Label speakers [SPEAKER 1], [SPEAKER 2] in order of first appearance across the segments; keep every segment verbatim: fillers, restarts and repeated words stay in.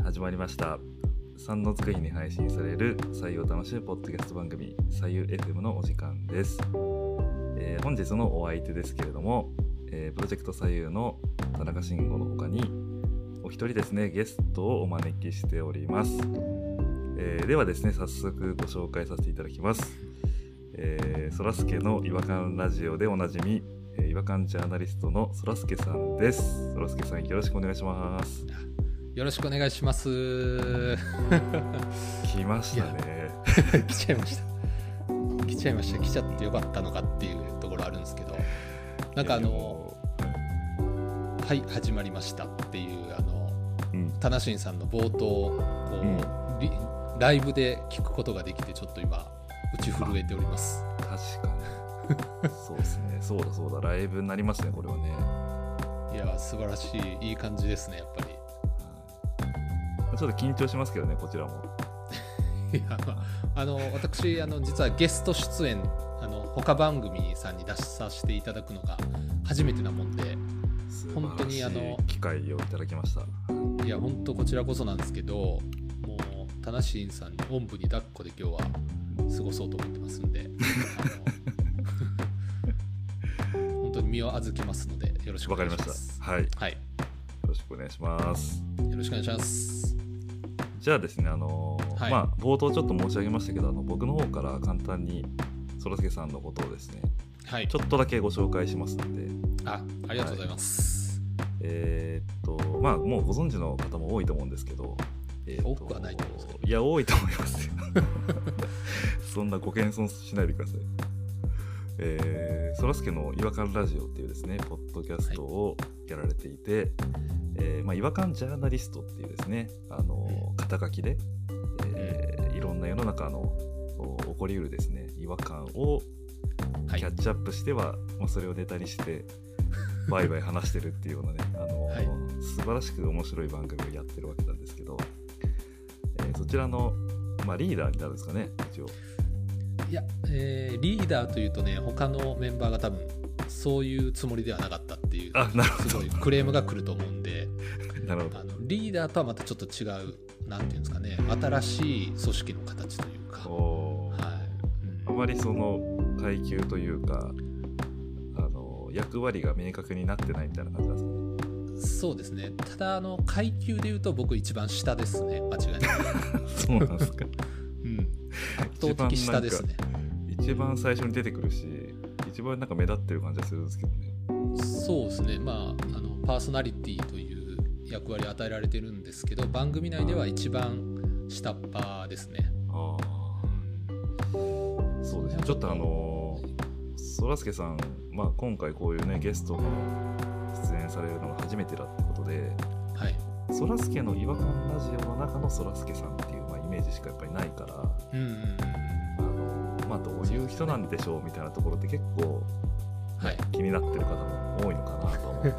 [SPEAKER 1] 始まりました。三のつく日に配信される採用楽しむポッドキャスト番組採用 エフエム のお時間です。えー、本日のお相手ですけれども、えー、プロジェクト採用の田中慎吾の他にお一人ですね、ゲストをお招きしております。えー、ではですね、早速ご紹介させていただきます。えー、そらすけの違和感ラジオでおなじみ、えー、違和感ジャーナリストのそらすけさんです。そらすけさん、よろしくお願いします。
[SPEAKER 2] よろしくお願いします。
[SPEAKER 1] 来ましたね。
[SPEAKER 2] 来ちゃいました。来ちゃいました。来ちゃってよかったのかっていうところあるんですけど、なんかあのはい始まりましたっていうあの、うん、タナシンさんの冒頭こう、うん、ライブで聞くことができてちょっと今打ち震えております。
[SPEAKER 1] 確かに。そうですね。そうだそうだ、ライブになりますねこれはね。
[SPEAKER 2] いや素晴らしい、いい感じですねやっぱり。
[SPEAKER 1] ちょっと緊張しますけどね、こちらも。
[SPEAKER 2] いやあの私あの実はゲスト出演あの他番組さんに出させていただくのが初めてなもんで、本当にあの
[SPEAKER 1] 機会をいただきました。
[SPEAKER 2] いや本当こちらこそなんですけど、もうタナシンさんにおんぶに抱っこで今日は過ごそうと思ってますんであの本当に身を預けますのでよろしくお願いします。
[SPEAKER 1] わかりました。はい、はい、よろしくお願いします。
[SPEAKER 2] よろしくお願いします。
[SPEAKER 1] じゃあですね、あのーはい、まあ冒頭ちょっと申し上げましたけど、あの僕の方から簡単にそらすけさんのことをですね、はい、ちょっとだけご紹介しますので。
[SPEAKER 2] あ、ありがとうございます。
[SPEAKER 1] はい、えー、っとまあもうご存知の方も多いと思うんですけど、
[SPEAKER 2] えー、多くはないと思うんですけど、
[SPEAKER 1] いや多いと思いますよそんなご謙遜しないでください。えー、そらすけの違和感ラジオっていうですねポッドキャストをやられていて、はい、えーまあ、違和感ジャーナリストっていうですね、あの、うん、肩書きで、えーうん、いろんな世の中の起こりうるですね違和感をキャッチアップしては、はい、まあ、それをネタにしてバイバイ話してるっていうようなねあの、はい、素晴らしく面白い番組をやってるわけなんですけど、えー、そちらの、まあ、リーダーになるんですかね一応。
[SPEAKER 2] いや、えー、リーダーというとね、他のメンバーが多分そういうつもりではなかったっていう、
[SPEAKER 1] あ、なるほど、
[SPEAKER 2] すごいクレームが来ると思うんで
[SPEAKER 1] なるほど。
[SPEAKER 2] あのリーダーとはまたちょっと違う、なんていうんですかね、新しい組織の形というか、
[SPEAKER 1] お、はい、うん、あまりその階級というかあの役割が明確になってないみたいな感じなんですかね。
[SPEAKER 2] そうですね。ただあの階級でいうと僕一番下ですね、間違いなく
[SPEAKER 1] そうなんですか、
[SPEAKER 2] うん、圧倒的下ですね。
[SPEAKER 1] 一番最初に出てくるし、一番なんか目立ってる感じがするんですけどね。
[SPEAKER 2] そうですね、まあ、あのパーソナリティという役割を与えられてるんですけど、番組内では一番下っ端ですね。
[SPEAKER 1] ああ、うん、そうですね。ちょっとあのそらすけさん、まあ、今回こういうねゲストの出演されるのが初めてだってことで、はい、そらすけの違和感ラジオの中のそらすけさんっていう、まあ、イメージしかやっぱりないから、うんうんうん、あのまあ、どういう人なんでしょうみたいなところって結構、はい、気になってる方も多いのかなと思っていて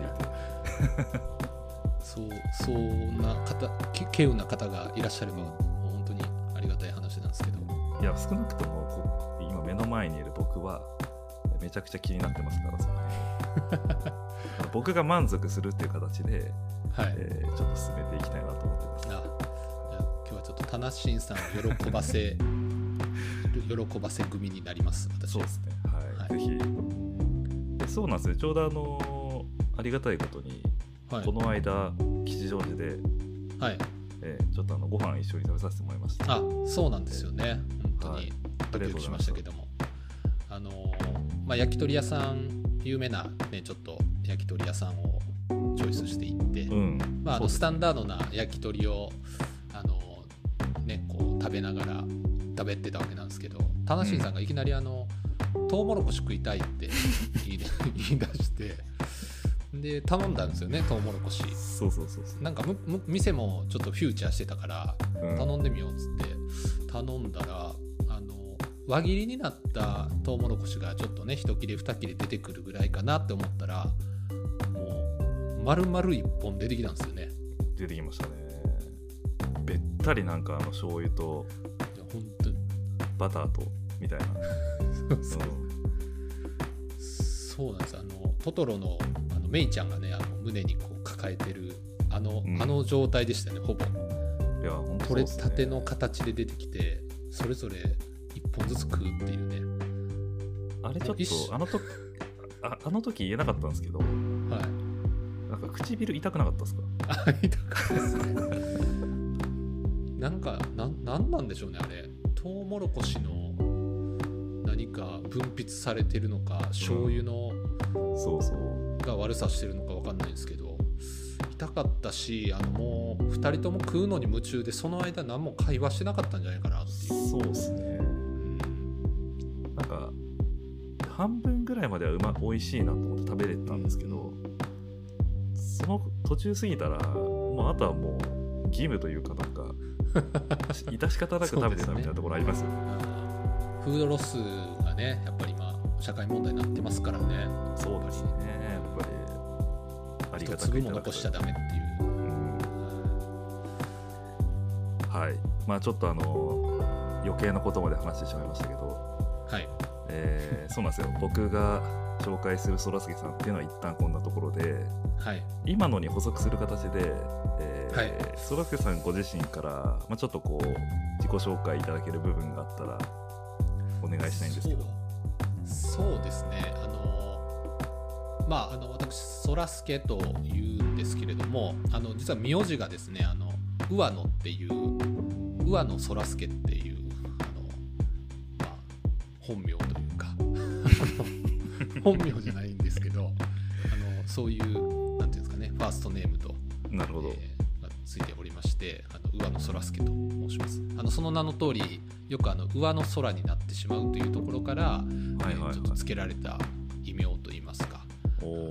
[SPEAKER 2] そう、そんな方、稀有な方がいらっしゃればもう本当にありがたい話なんですけど、
[SPEAKER 1] いや少なくともこ今目の前にいる僕はめちゃくちゃ気になってますから、その僕が満足するっていう形で、はい、えー、ちょっと進めていきたいなと思ってます。あ、
[SPEAKER 2] じゃあ今日はちょっとタナシンさんを喜ばせ喜ばせ組になります、私は。
[SPEAKER 1] そうですね、はい、はい、ぜひ。でそうなんですよ、ちょうどあのありがたいことに、はい、この間吉祥寺で、はい、えー、ちょっとあのご飯一緒に食べさせてもらいました。
[SPEAKER 2] あ、そうなんですよね、本当にドキドキしましたけども、あのまあ、焼き鳥屋さん、有名な、ね、ちょっと焼き鳥屋さんをチョイスしていって、うん、まあ、あのスタンダードな焼き鳥をあの、ね、こう食べながら食べてたわけなんですけど、タナシンさんがいきなりあの、うん、トウモロコシ食いたいって言い出してで頼んだんですよね、トウモロコシ。
[SPEAKER 1] そうそうそうそう、
[SPEAKER 2] なんかむむ店もちょっとフューチャーしてたから、うん、頼んでみようっつって頼んだら、あの輪切りになったトウモロコシがちょっとね一切れ二切れ出てくるぐらいかなって思ったら、もう丸々一本出てきたんですよね。
[SPEAKER 1] 出てきましたね。べったりなんかあの醤油と
[SPEAKER 2] 本当に
[SPEAKER 1] バターとみたいな
[SPEAKER 2] そうそう、うん、そうなんです。あのトトロのあのメイちゃんがね、あの胸にこう抱えてるあの、うん、あの状態でしたね、ほぼ。
[SPEAKER 1] いや本当
[SPEAKER 2] 取れ
[SPEAKER 1] そうですね
[SPEAKER 2] たての形で出てきてそれぞれいっぽんずつ食うっていうね。
[SPEAKER 1] あれちょっとあの時ああの時言えなかったんですけど、
[SPEAKER 2] はい、
[SPEAKER 1] なんか唇痛くなかったですか？
[SPEAKER 2] あ痛かったですねなんかな、なんなんでしょうねあれ。トウモロコシの何か分泌されてるのか醤油の、
[SPEAKER 1] うん、そうそう
[SPEAKER 2] が悪さしてるのか分かんないんですけど痛かったし、あのもうふたりとも食うのに夢中でその間何も会話してなかったんじゃないかなっていう。
[SPEAKER 1] そうですね、うん、なんか半分ぐらいまではうま美味しいなと思って食べれたんですけど、うん、その途中過ぎたらもうあとはもう義務というかなんか致し方なく食べてたみたいなところありますよね。
[SPEAKER 2] フードロスがねやっぱり今社会問題になってますからね。
[SPEAKER 1] そうですね、やっぱりありがたくいただく
[SPEAKER 2] 一粒も残しちゃダメっていう、うん、
[SPEAKER 1] はいまあちょっとあの余計なことまで話してしまいましたけど、
[SPEAKER 2] はい、
[SPEAKER 1] えー、そうなんですよ。僕が紹介するそらすけさんっていうのは一旦こんなところで、はい、今のに補足する形で、えーはい、そらすけさんご自身から、まあ、ちょっとこう自己紹介いただける部分があったらお願いしたいんですけど。
[SPEAKER 2] そう、そうですね、あのまああの私そらすけというんですけれども、あの実は名字がですね、あの上野っていう上野そらすけっていうあの、まあ、本名というか本名じゃないんですけど、あのそういうなんていうんですかね、ファーストネームと、
[SPEAKER 1] なるほど、
[SPEAKER 2] えー、がついておりまして、あの上野そらすけと申します。あのその名の通り、よくあの上の空になってしまうというところから、はいはいはい、ちょっと付けられた異名といいますか、お、はい、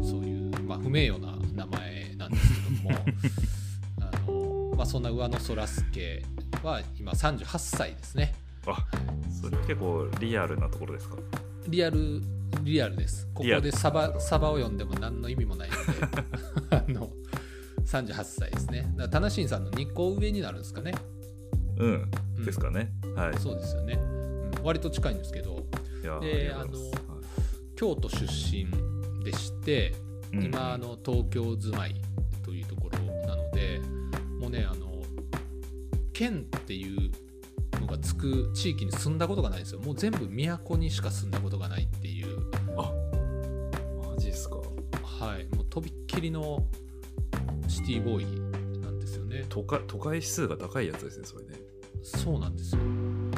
[SPEAKER 2] そういう、まあ、不名誉な名前なんですけどもあの、まあ、そんな上野そらすけは今さんじゅうはっさいですね。
[SPEAKER 1] あ、それ結構リアルなところですか？
[SPEAKER 2] リアルリアルです。ここでサバサバを読んでも何の意味もないのであのさんじゅうはっさいですね。だからタナシンさんのにこ上になるんですかね。
[SPEAKER 1] うん、うん、ですかね。はい。
[SPEAKER 2] そうですよね。うん、割と近いんですけど、いやであの、はい、京都出身でして、うん、今あの東京住まいというところなので、もうね、あの県っていうのがつく地域に住んだことがないんですよ。もう全部都にしか住んだことがないっていう。
[SPEAKER 1] あ、マジですか？
[SPEAKER 2] はい、もうとびっきりのシティボーイなんですよね。
[SPEAKER 1] 都会、都会指数が高いやつですね、それね。
[SPEAKER 2] そうなんですよ。はい、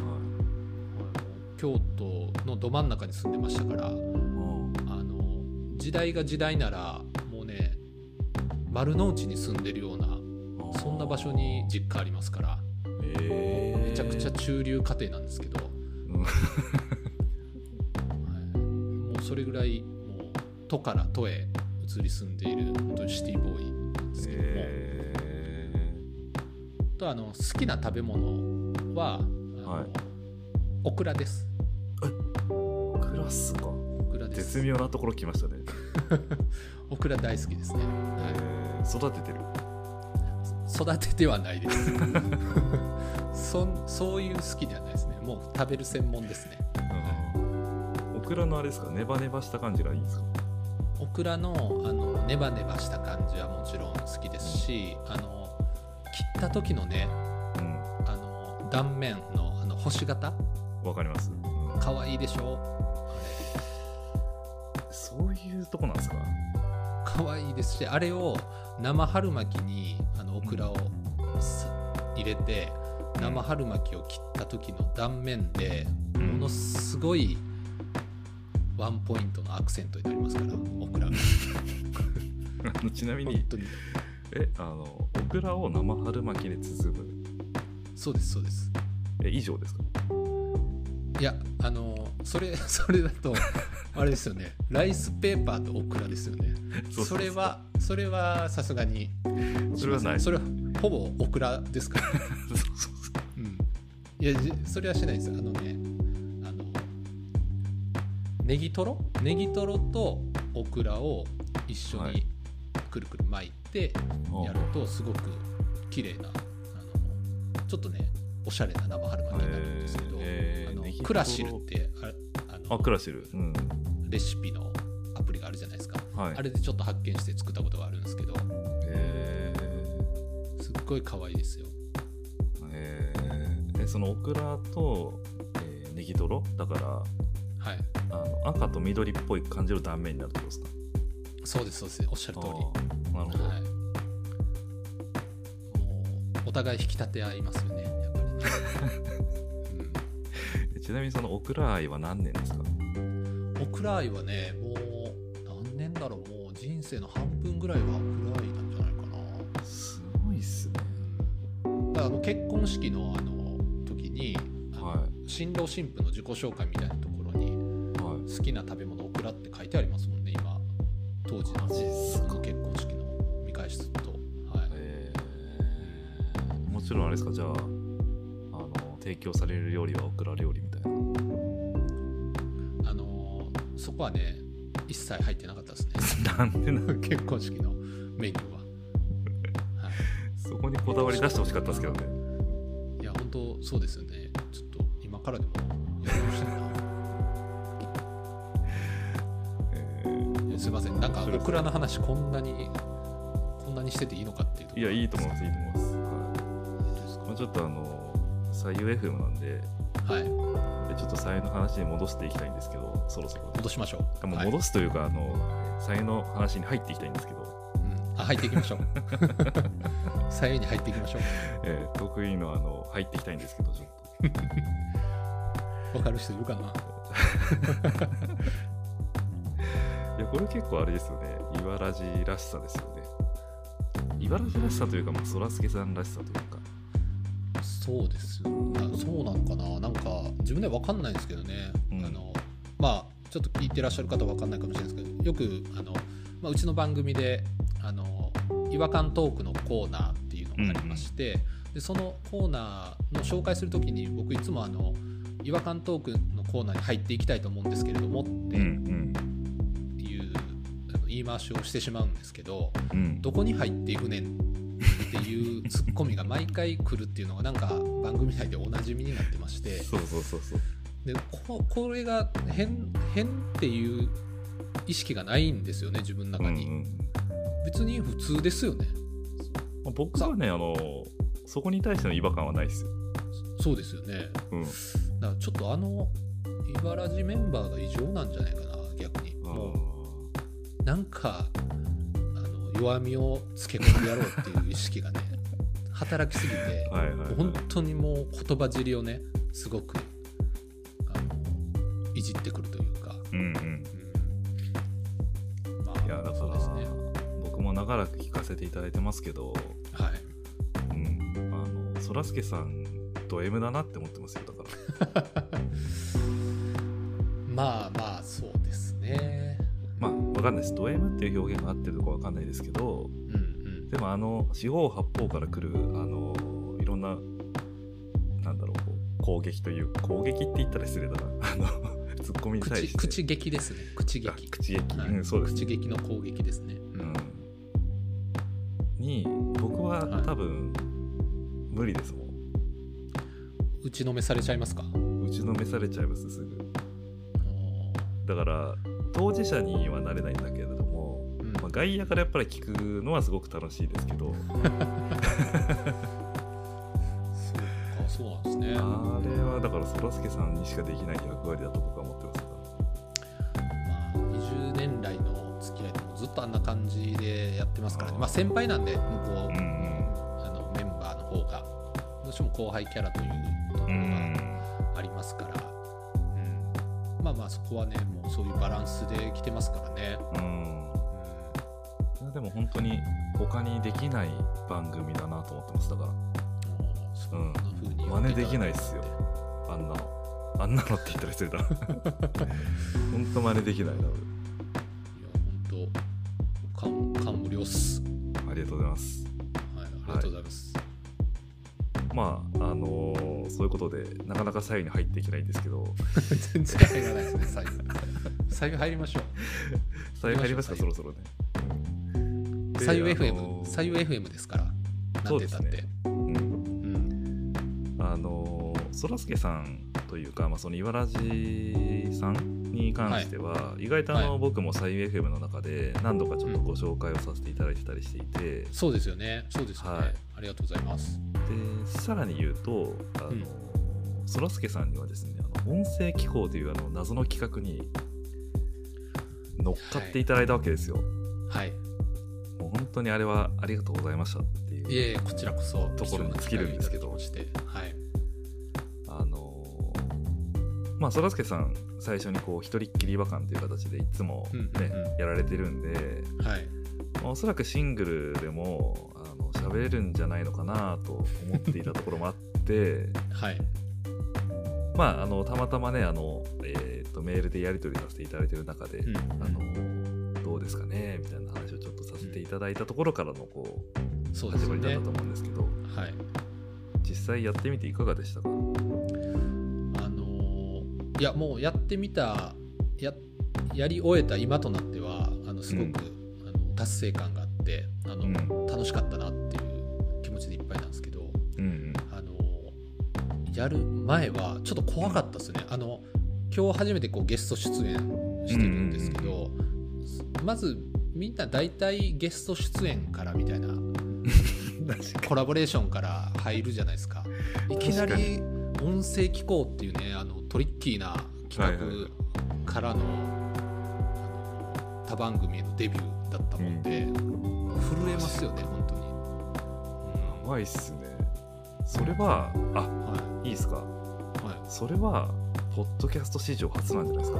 [SPEAKER 2] 京都のど真ん中に住んでましたから、あの時代が時代ならもうね、丸の内に住んでるようなそんな場所に実家ありますから、えー、めちゃくちゃ中流家庭なんですけど、うんはい、もうそれぐらいもう都から都へ移り住んでいる本当にシティボーイなんですけども、えー、とあの好きな食べ物は、はい、オクラです。
[SPEAKER 1] オクラっすか？
[SPEAKER 2] オクラです。
[SPEAKER 1] 絶妙なところ来ましたね
[SPEAKER 2] オクラ大好きですね、
[SPEAKER 1] はい、育ててる？
[SPEAKER 2] 育ててはないですそ, そういう好きではないですね。もう食べる専門ですね、
[SPEAKER 1] うん、オクラのあれですか、ネバネバした感じがいいんですか？
[SPEAKER 2] オクラ の, あのネバネバした感じはもちろん好きですし、あの切った時のね、うん、あの断面 の, あの星型
[SPEAKER 1] わかります、
[SPEAKER 2] うん、かわいいでしょ？
[SPEAKER 1] そういうとこなんですか？
[SPEAKER 2] かわいいですし、あれを生春巻きにあのオクラを入れて、うん、生春巻きを切った時の断面でものすごいワンポイントのアクセントになりますから、オクラが
[SPEAKER 1] ちなみにえあのオクラを生春巻きで包む？
[SPEAKER 2] そうですそうです。
[SPEAKER 1] え以上ですか？
[SPEAKER 2] いや、あのそれそれだとあれですよねライスペーパーとオクラですよね。そ, それはそれはさすがに
[SPEAKER 1] それはない。
[SPEAKER 2] それはほぼオクラですからそうそうそう、うん、いやそれはしないです。あのね、あのネギトロネギトロとオクラを一緒にくるくる巻いてやるとすごく綺麗な、あのちょっとねおしゃれな生春巻きになるんですけど、えー、あのクラシルってああの
[SPEAKER 1] あクラシル、うん、
[SPEAKER 2] レシピのアプリがあるじゃないですか、はい、あれでちょっと発見して作ったことがあるんですけど、えー、 すっごい可愛いですよ。
[SPEAKER 1] えー、えそのオクラと、えー、ネギトロだから、はい、あの赤と緑っぽい感じの断面になるってことですか？
[SPEAKER 2] そうですそうです、おっしゃる通り。
[SPEAKER 1] なるほど、はい、も
[SPEAKER 2] うお互い引き立て合いますよねやっぱりね、
[SPEAKER 1] うん、ちなみにそのオクラ愛は何年ですか？
[SPEAKER 2] オクラ愛はねもう何年だろう、もう人生の半分ぐらいはオクラ愛なんじゃないかな。
[SPEAKER 1] すごいっすね。
[SPEAKER 2] だからあの結婚式のあの時にあの、はい、新郎新婦の自己紹介みたいなところに、はい、好きな食べ物オクラって書いてありますもんね今。当時の結婚式の見返しすると、はい、え
[SPEAKER 1] ー、もちろんあれですか、じゃあ、あの提供される料理はオクラ料理みたいな。
[SPEAKER 2] あのー、そこはね一切入ってなかったですね
[SPEAKER 1] なんでな
[SPEAKER 2] 結婚式のメニューは、
[SPEAKER 1] はい、そこにこだわり出してほしかったですけどね。
[SPEAKER 2] いや本当そうですよね。ちょっと今からでもやりましたなすいません、なんかオクラの話こんなにこんなにしてていいのかっていうところ。
[SPEAKER 1] いやいいと思います、いいと思います、はい。まあ、ちょっとあのサイユーエフエムなんで、はい、でちょっとサイの話に戻していきたいんですけど、そろそろ
[SPEAKER 2] 戻しましょう。
[SPEAKER 1] もう戻すというか、はい、あのサイの話に入っていきたいんですけど、
[SPEAKER 2] うん、あ入っていきましょうサイに入っていきましょう、
[SPEAKER 1] えー、得意のあの入っていきたいんですけど、ちょっ
[SPEAKER 2] とわかる人いるかない
[SPEAKER 1] やこれ結構あれですよね、岩ラジらしさですよね。岩ラジらしさというか、まあ、そらすけさんらしさというか。
[SPEAKER 2] そうですよ、そうなのかな、なんか自分では分かんないんですけどね、うん、あのまあちょっと聞いてらっしゃる方は分かんないかもしれないですけど、よくあの、まあ、うちの番組であの違和感トークのコーナーっていうのがありまして、うん、でそのコーナーの紹介するときに僕いつもあの違和感トークのコーナーに入っていきたいと思うんですけれどもって、うんうん言い回しをしてしまうんですけど、うん、どこに入っていくねんっていうツッコミが毎回来るっていうのがなんか番組内でおなじみになってまして、
[SPEAKER 1] そうそうそうそう、
[SPEAKER 2] で こ, これが 変, 変っていう意識がないんですよね自分の中に、うんうん、別に普通ですよね。
[SPEAKER 1] 僕はねあのそこに対しての違和感はないですよ。
[SPEAKER 2] そうですよね、うん、だからちょっとあのいばらじメンバーが異常なんじゃないかな逆に。もうなんかあの弱みをつけ込んでやろうっていう意識がね働きすぎてはいはい、はい、本当にもう言葉尻をねすごくあのいじってくるというか、うんうん
[SPEAKER 1] うん、まあいやだからそうですね、僕も長らく聞かせていただいてますけど、はい、うん、あのそらすけさんド M だなって思ってますよ。だから
[SPEAKER 2] まあまあそうですね。
[SPEAKER 1] まあ分かんないです、ド M っていう表現が合ってるのか分かんないですけど、うんうん、でもあの四方八方から来るあのいろんななんだろう攻撃という攻撃って言ったら失礼だなあのツッコミに対して
[SPEAKER 2] 口, 口撃ですね口撃
[SPEAKER 1] 口撃、
[SPEAKER 2] はい、
[SPEAKER 1] うん、そうです、
[SPEAKER 2] 口撃の攻撃ですね、うん、
[SPEAKER 1] に僕は多分、はい、無理ですもん。
[SPEAKER 2] 打ちのめされちゃいますか？
[SPEAKER 1] 打ちのめされちゃいますすぐ。だから当事者にはなれないんだけれども、うんまあ、外野からやっぱり聞くのはすごく楽しいですけど
[SPEAKER 2] そうかそうなんですね。
[SPEAKER 1] あれはだからそらすけさんにしかできない役割だと僕は思ってますから、
[SPEAKER 2] まあ、にじゅうねん来の付き合いでもずっとあんな感じでやってますからね。まあ、先輩なんで向こう、うんうん、あのメンバーの方がどうしても後輩キャラというところがありますから、うんうん、まあまあそこはねもうそういうバランスで来てますからね。うん、
[SPEAKER 1] うん、でも本当に他にできない番組だなと思ってます。だから
[SPEAKER 2] そんな風に
[SPEAKER 1] 真似できないっすよ、あんなのあんなのって言ったら失礼だ本当真似できないな。いや
[SPEAKER 2] 本当感無量っす。
[SPEAKER 1] ありがとうございます。
[SPEAKER 2] はい、ありがとうございます、
[SPEAKER 1] はい、まああのー、そういうことでなかなか左右に入っていけないんですけど
[SPEAKER 2] 全然入らないですね。左右左右入りましょう。
[SPEAKER 1] 左右入りますかそろそろね。
[SPEAKER 2] 左右 エフエム 左右 エフエム ですから。なんて言ったって、ね、うん、うん、
[SPEAKER 1] あのそらすけさんというか、まあ、そのいわらじさんに関しては、はい、意外とあの、はい、僕もサイ エフエム の中で何度かちょっとご紹介をさせていただいてたりしていて、
[SPEAKER 2] うん、そうですよねそうですよね、はい、ありがとうございます。
[SPEAKER 1] でさらに言うとあの、うん、そらすけさんにはですねあの音声機構というあの謎の企画に乗っかっていただいたわけですよ。
[SPEAKER 2] はい、
[SPEAKER 1] もう本当にあれはありがとうございましたっていう
[SPEAKER 2] いえいえこちらこそ
[SPEAKER 1] ところに尽きるんですけど、
[SPEAKER 2] はい、
[SPEAKER 1] あのまあそらすけさん最初にこう一人っきり違和感という形でいつもね、うんうんうん、やられてるんで、
[SPEAKER 2] はい
[SPEAKER 1] まあ、おそらくシングルでもあの喋れるんじゃないのかなと思っていたところもあって
[SPEAKER 2] はい
[SPEAKER 1] まあ、あのたまたまねあの、えー、とメールでやり取りさせていただいている中で、うんうん、あのどうですかねみたいな話をちょっとさせていただいたところからのこう、そうですね、始まりだったと思うんですけど、
[SPEAKER 2] はい、
[SPEAKER 1] 実際やってみていかがでしたか？あ
[SPEAKER 2] のー、いやもうやってみた や, やり終えた今となってはあのすごく、うん、あの達成感があってあの、うん、楽しかったなっていう気持ちでいっぱいなんですけど、
[SPEAKER 1] うんうん
[SPEAKER 2] やる前はちょっと怖かったですね。あの今日初めてこうゲスト出演してるんですけど、うんうんうん、まずみんな大体ゲスト出演からみたいなコラボレーションから入るじゃないですか。いきなり音声機構っていうねあのトリッキーな企画からの、はいはい、あの他番組へのデビューだったもんで、うん、震えますよね本当に。
[SPEAKER 1] やばいっすね。それはあ、はい、いいですか、はい、それはポッドキャスト史上初なんじゃないですか？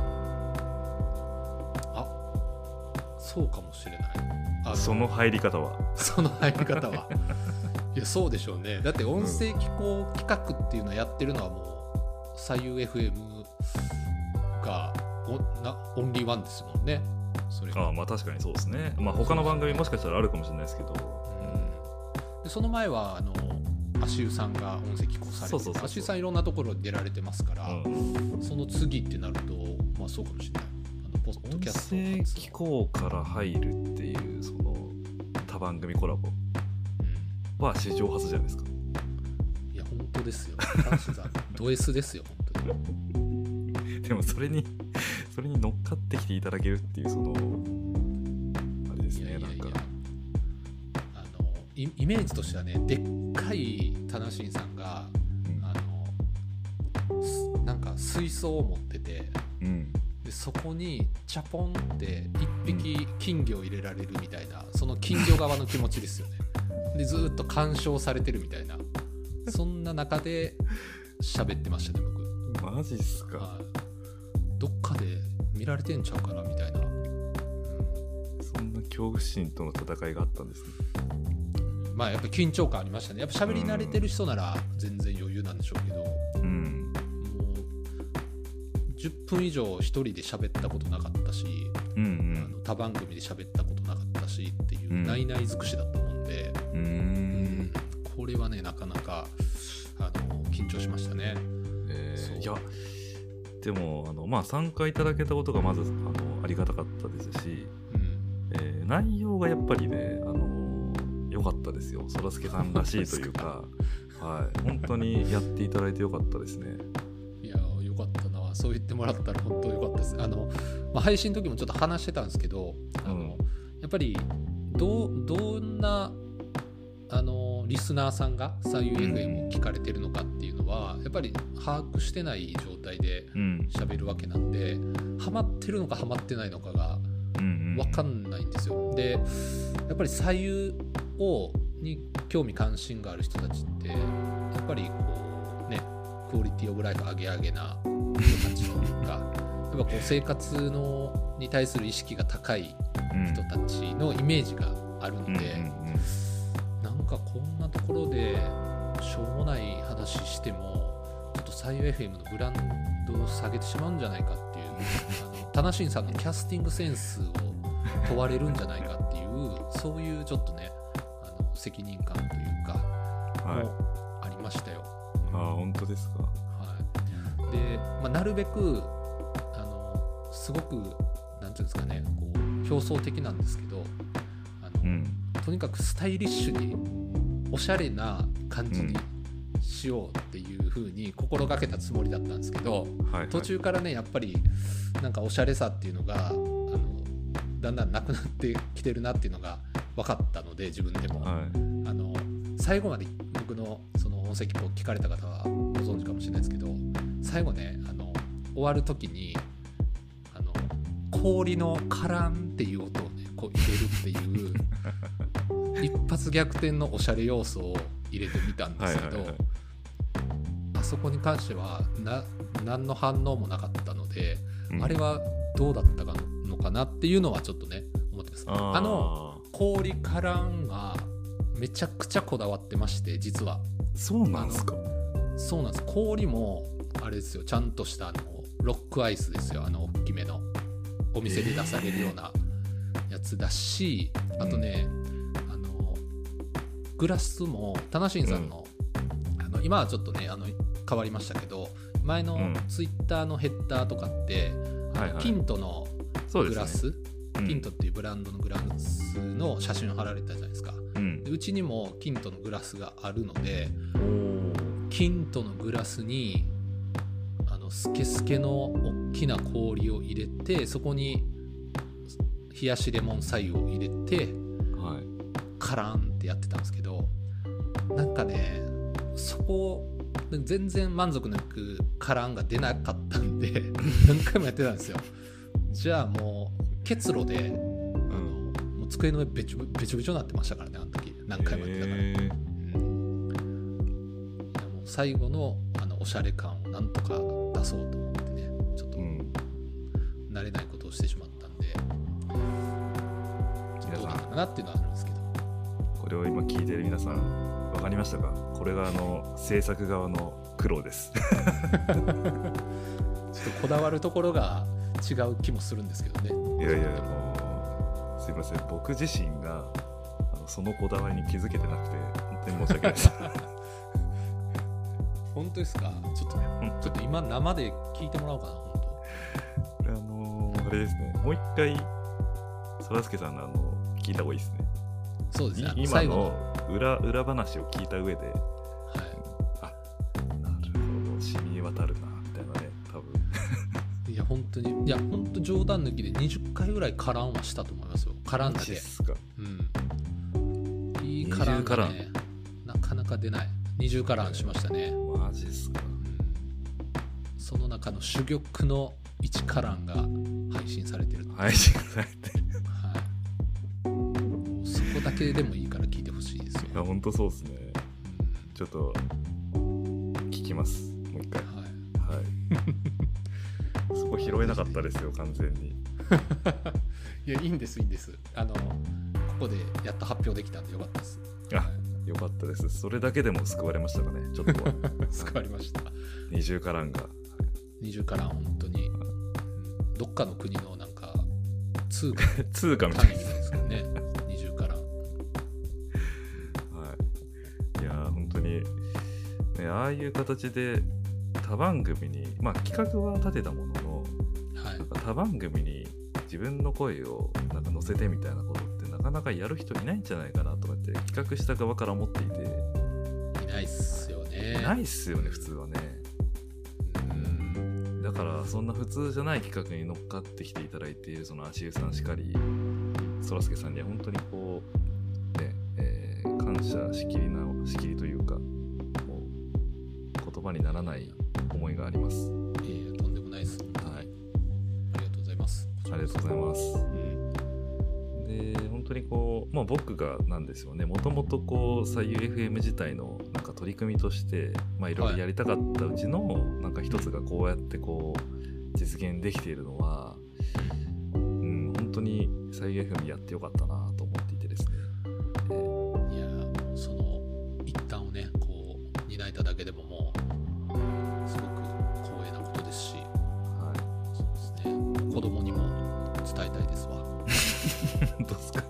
[SPEAKER 2] あ、そうかもしれない。
[SPEAKER 1] あのその入り方は
[SPEAKER 2] その入り方はいやそうでしょうね。だって音声機構企画っていうのをやってるのはもうサイユー エフエム がオ, なオンリーワンですもんね。それ
[SPEAKER 1] ああまあ確かにそうですね。まあ他の番組もしかしたらあるかもしれないですけど、
[SPEAKER 2] うん、でその前はあの足湯さんが音声機構されてて、足湯さんいろんなところに出られてますから、うん、その次ってなるとまあそうかもしれない。あのポッドキャスト
[SPEAKER 1] 音声機構から入るっていうその他番組コラボは史上初じゃないですか。
[SPEAKER 2] いや本当ですよ。足湯さんド S ですよ本当に。
[SPEAKER 1] でもそれにそれに乗っかってきていただけるっていうそのあれですね。いやいやいやなんか
[SPEAKER 2] イメージとしてはねでっかいタナシンさんが、うん、あのなんか水槽を持ってて、
[SPEAKER 1] うん、
[SPEAKER 2] でそこにチャポンって一匹金魚を入れられるみたいな、うん、その金魚側の気持ちですよね。でずっと鑑賞されてるみたいなそんな中で喋ってましたね
[SPEAKER 1] 僕。マジっすか、
[SPEAKER 2] はい、どっかで見られてんちゃうかなみたいな、うん、
[SPEAKER 1] そんな恐怖心との戦いがあったんですね。
[SPEAKER 2] まあやっぱ緊張感ありましたね。やっぱ喋り慣れてる人なら全然余裕なんでしょうけど、
[SPEAKER 1] うん、
[SPEAKER 2] もうじゅっぷん以上一人で喋ったことなかったし、
[SPEAKER 1] うんうん、
[SPEAKER 2] あの他番組で喋ったことなかったしっていうないない尽くしだったもんで、
[SPEAKER 1] うんうん、
[SPEAKER 2] これはねなかなかあの緊張しましたね。
[SPEAKER 1] えー、いやでもあの、まあ、参加いただけたことがまずあのありがたかったですし、
[SPEAKER 2] うん
[SPEAKER 1] えー、内容がやっぱりねあの良かったですよ。そらすけさんらしいというかはい、本当にやっていただいて良かったですね。
[SPEAKER 2] いや良かったな。そう言ってもらったら本当良かったです。あの、まあ、配信の時もちょっと話してたんですけどあの、うん、やっぱりど, どんなあのリスナーさんがサイユー エフエム を聞かれてるのかっていうのは、うん、やっぱり把握してない状態で喋るわけなんで、うん、ハマってるのかハマってないのかが分かんないんですよ。でやっぱりサイユーをに興味関心がある人たちってやっぱりこうねクオリティオブライフ上げ上げな人たちというかやっぱこう生活のに対する意識が高い人たちのイメージがあるんで、うんうんうん、なんかこんなところでしょうもない話してもちょっとサイユー エフエム のブランドを下げてしまうんじゃないかっていうあのタナシンさんのキャスティングセンスを問われるんじゃないかっていうそういうちょっとね責任感というか、
[SPEAKER 1] はい、
[SPEAKER 2] もありましたよ。
[SPEAKER 1] ああ本当ですか。
[SPEAKER 2] はい、で、まあ、なるべくあのすごくなんていうんですかねこう表層的なんですけどあの、
[SPEAKER 1] うん、
[SPEAKER 2] とにかくスタイリッシュにおしゃれな感じにしようっていう風に心がけたつもりだったんですけど、はいはい、途中からねやっぱりなんかおしゃれさっていうのがあのだんだんなくなってきてるなっていうのが分かったので自分でも、はい、あの最後まで僕のその音声記を聞かれた方はご存知かもしれないですけど、最後ねあの終わる時にあの氷のカランっていう音をねこう入れるっていう一発逆転のおしゃれ要素を入れてみたんですけど、はいはいはい、あそこに関してはな何の反応もなかったので、うん、あれはどうだったのかなっていうのはちょっとね思ってます。あ, あの氷カランがめちゃくちゃこだわってまして、実は
[SPEAKER 1] そうなんですか。
[SPEAKER 2] そうなんです。氷もあれですよ、ちゃんとしたあのロックアイスですよ、あの大きめのお店で出されるようなやつだし、えー、あとね、うん、あのグラスもタナシンさんの、うん、あの今はちょっとねあの変わりましたけど、前のツイッターのヘッダーとかって、うんはいはい、キントのグラス、キントっていうブランドのグラスの写真を貼られたじゃないですか、うん、でうちにもキントのグラスがあるので、キントのグラスにあのスケスケの大きな氷を入れて、そこに冷やしレモン白湯を入れて、はい、カランってやってたんですけど、なんかねそこ全然満足のいくカランが出なかったんで何回もやってたんですよ。じゃあもう結露で、うん、あのもう机の上べちょべちょべちょになってましたからね、あの時何回もやってたから、うん、でも最後のあのおしゃれ感をなんとか出そうと思ってね、ちょっと、うん、慣れないことをしてしまったんで、どうだったかなっていうのはあるんですけど、
[SPEAKER 1] これを今聞いてる皆さん分かりましたか？これがあの制作側の苦労ですちょっと
[SPEAKER 2] こだわるところが違う気もするんですけどね。
[SPEAKER 1] いやいや、もうすいません、僕自身があのそのこだわりに気づけてなくて本当に申し訳ないです
[SPEAKER 2] 本当ですか？ちょっとちょっと今生で聞いてもらおうかな。本
[SPEAKER 1] 当あのー、あれですね、もう一回そらすけさんのあの聞いた方がいいですね。
[SPEAKER 2] そうですね、
[SPEAKER 1] 今の 裏, 裏話を聞いた上で、はい、あ、なるほど、染み渡るなみたいなね、多分
[SPEAKER 2] いや本当に、いや本当冗談抜きでにじゅっかいぐらいカランはしたと思いますよ。カランだけですか？うん、いいカランがねなかなか出ない。にじゅうカランしましたね。
[SPEAKER 1] マジっすか？
[SPEAKER 2] うん、その中の珠玉のいちカランが配信されてる。
[SPEAKER 1] 配信されてる
[SPEAKER 2] そこだけでもいいから聞いてほしいですよ。
[SPEAKER 1] いや本当そうですね、うん、ちょっと聞きます、もう一回。はい、はい、そこ拾えなかったですよ完全に
[SPEAKER 2] いやいいんですいいんです、あのここでやっと発表できたんでよかったです。
[SPEAKER 1] あ、はい、よかったです。それだけでも救われましたかね、ちょっと
[SPEAKER 2] 救われました。
[SPEAKER 1] 二重カランが
[SPEAKER 2] 二重カラン本当に、はい、どっかの国のなんか通貨
[SPEAKER 1] 通貨みたい
[SPEAKER 2] ですかね二重カラン。
[SPEAKER 1] はい、いや本当にね、ああいう形で他番組に、まあ企画は立てたものの、はい、なんか他番組に自分の声をなんか載せてみたいなことってなかなかやる人いないんじゃないかなとかって企画した側から思っていて。
[SPEAKER 2] いないっすよね。
[SPEAKER 1] いないっすよね普通はね。うん、だからそんな普通じゃない企画に乗っかってきていただいているその足湯さんしかりそらすけさんには本当にこうね、えー、感謝しきりなしきりというか、もう言葉にならない思いがあります。
[SPEAKER 2] いやとんでもないです。はい、ありがとうございます。
[SPEAKER 1] ありがとうございます。うん、で本当にこう、まあ、僕がなんですよね、もともとこう左右 エフエム 自体のなんか取り組みとしてまあいろいろやりたかったうちの、はい、なんか一つがこうやってこう実現できているのは、うん、本当に左右 エフエム やってよかったなと思っていてですね。
[SPEAKER 2] えー、いやその一端をねこう担えただけでももうすごく光栄なことですし、はい、そうですね、子供にも伝えたいですわ。
[SPEAKER 1] どうですか？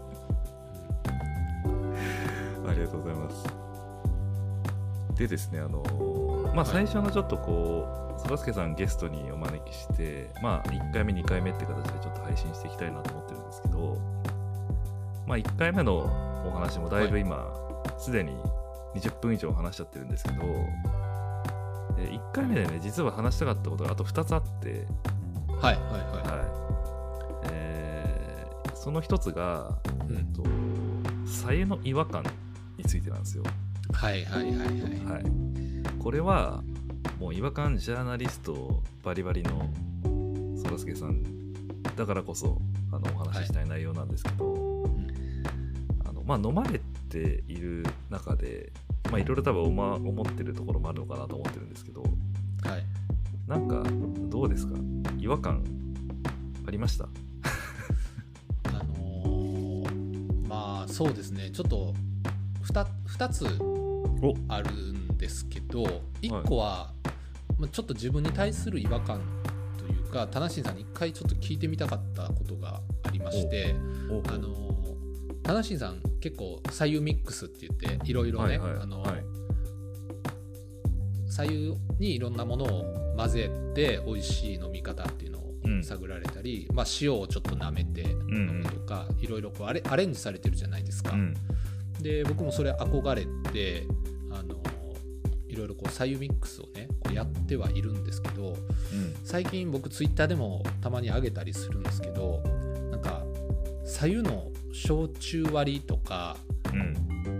[SPEAKER 1] ありがとうございます。でですね、あのまあ最初のちょっとこうそらすけさんゲストにお招きして、まあいっかいめにかいめって形でちょっと配信していきたいなと思ってるんですけど、まあいっかいめのお話もだいぶ今すで、はい、ににじゅっぷん以上話しちゃってるんですけど、えいっかいめでね実は話したかったことがあとふたつあって、
[SPEAKER 2] はいはいはい、
[SPEAKER 1] はいえー、そのひとつが、うん、と白湯の違和感についてなんですよ。
[SPEAKER 2] はいはいはいはい、はい、
[SPEAKER 1] これはもう違和感ジャーナリストバリバリのそらすけさんだからこそあのお話ししたい内容なんですけど、はいあのまあ、飲まれている中でまあいろいろ多分お、ま、思ってるところもあるのかなと思ってるんですけど、はい、なんかどうですか、違和感ありました？
[SPEAKER 2] あのー、まあそうですね、ちょっと 2, 2つあるんですけど、いっこは、はいまあ、ちょっと自分に対する違和感というか、タナシンさんに一回ちょっと聞いてみたかったことがありまして、あのー、タナシンさん結構白湯ミックスって言っていろいろね、白湯にいろんなものを混ぜて美味しい飲み方っていうのを探られたり、うんまあ、塩をちょっと舐めて飲むとか、いろいろこうアレ、アレンジされてるじゃないですか、うん、で僕もそれ憧れてあのいろいろこう白湯ミックスをねこうやってはいるんですけど、うん、最近僕ツイッターでもたまに上げたりするんですけど、なんか白湯の焼酎割りとか、うん、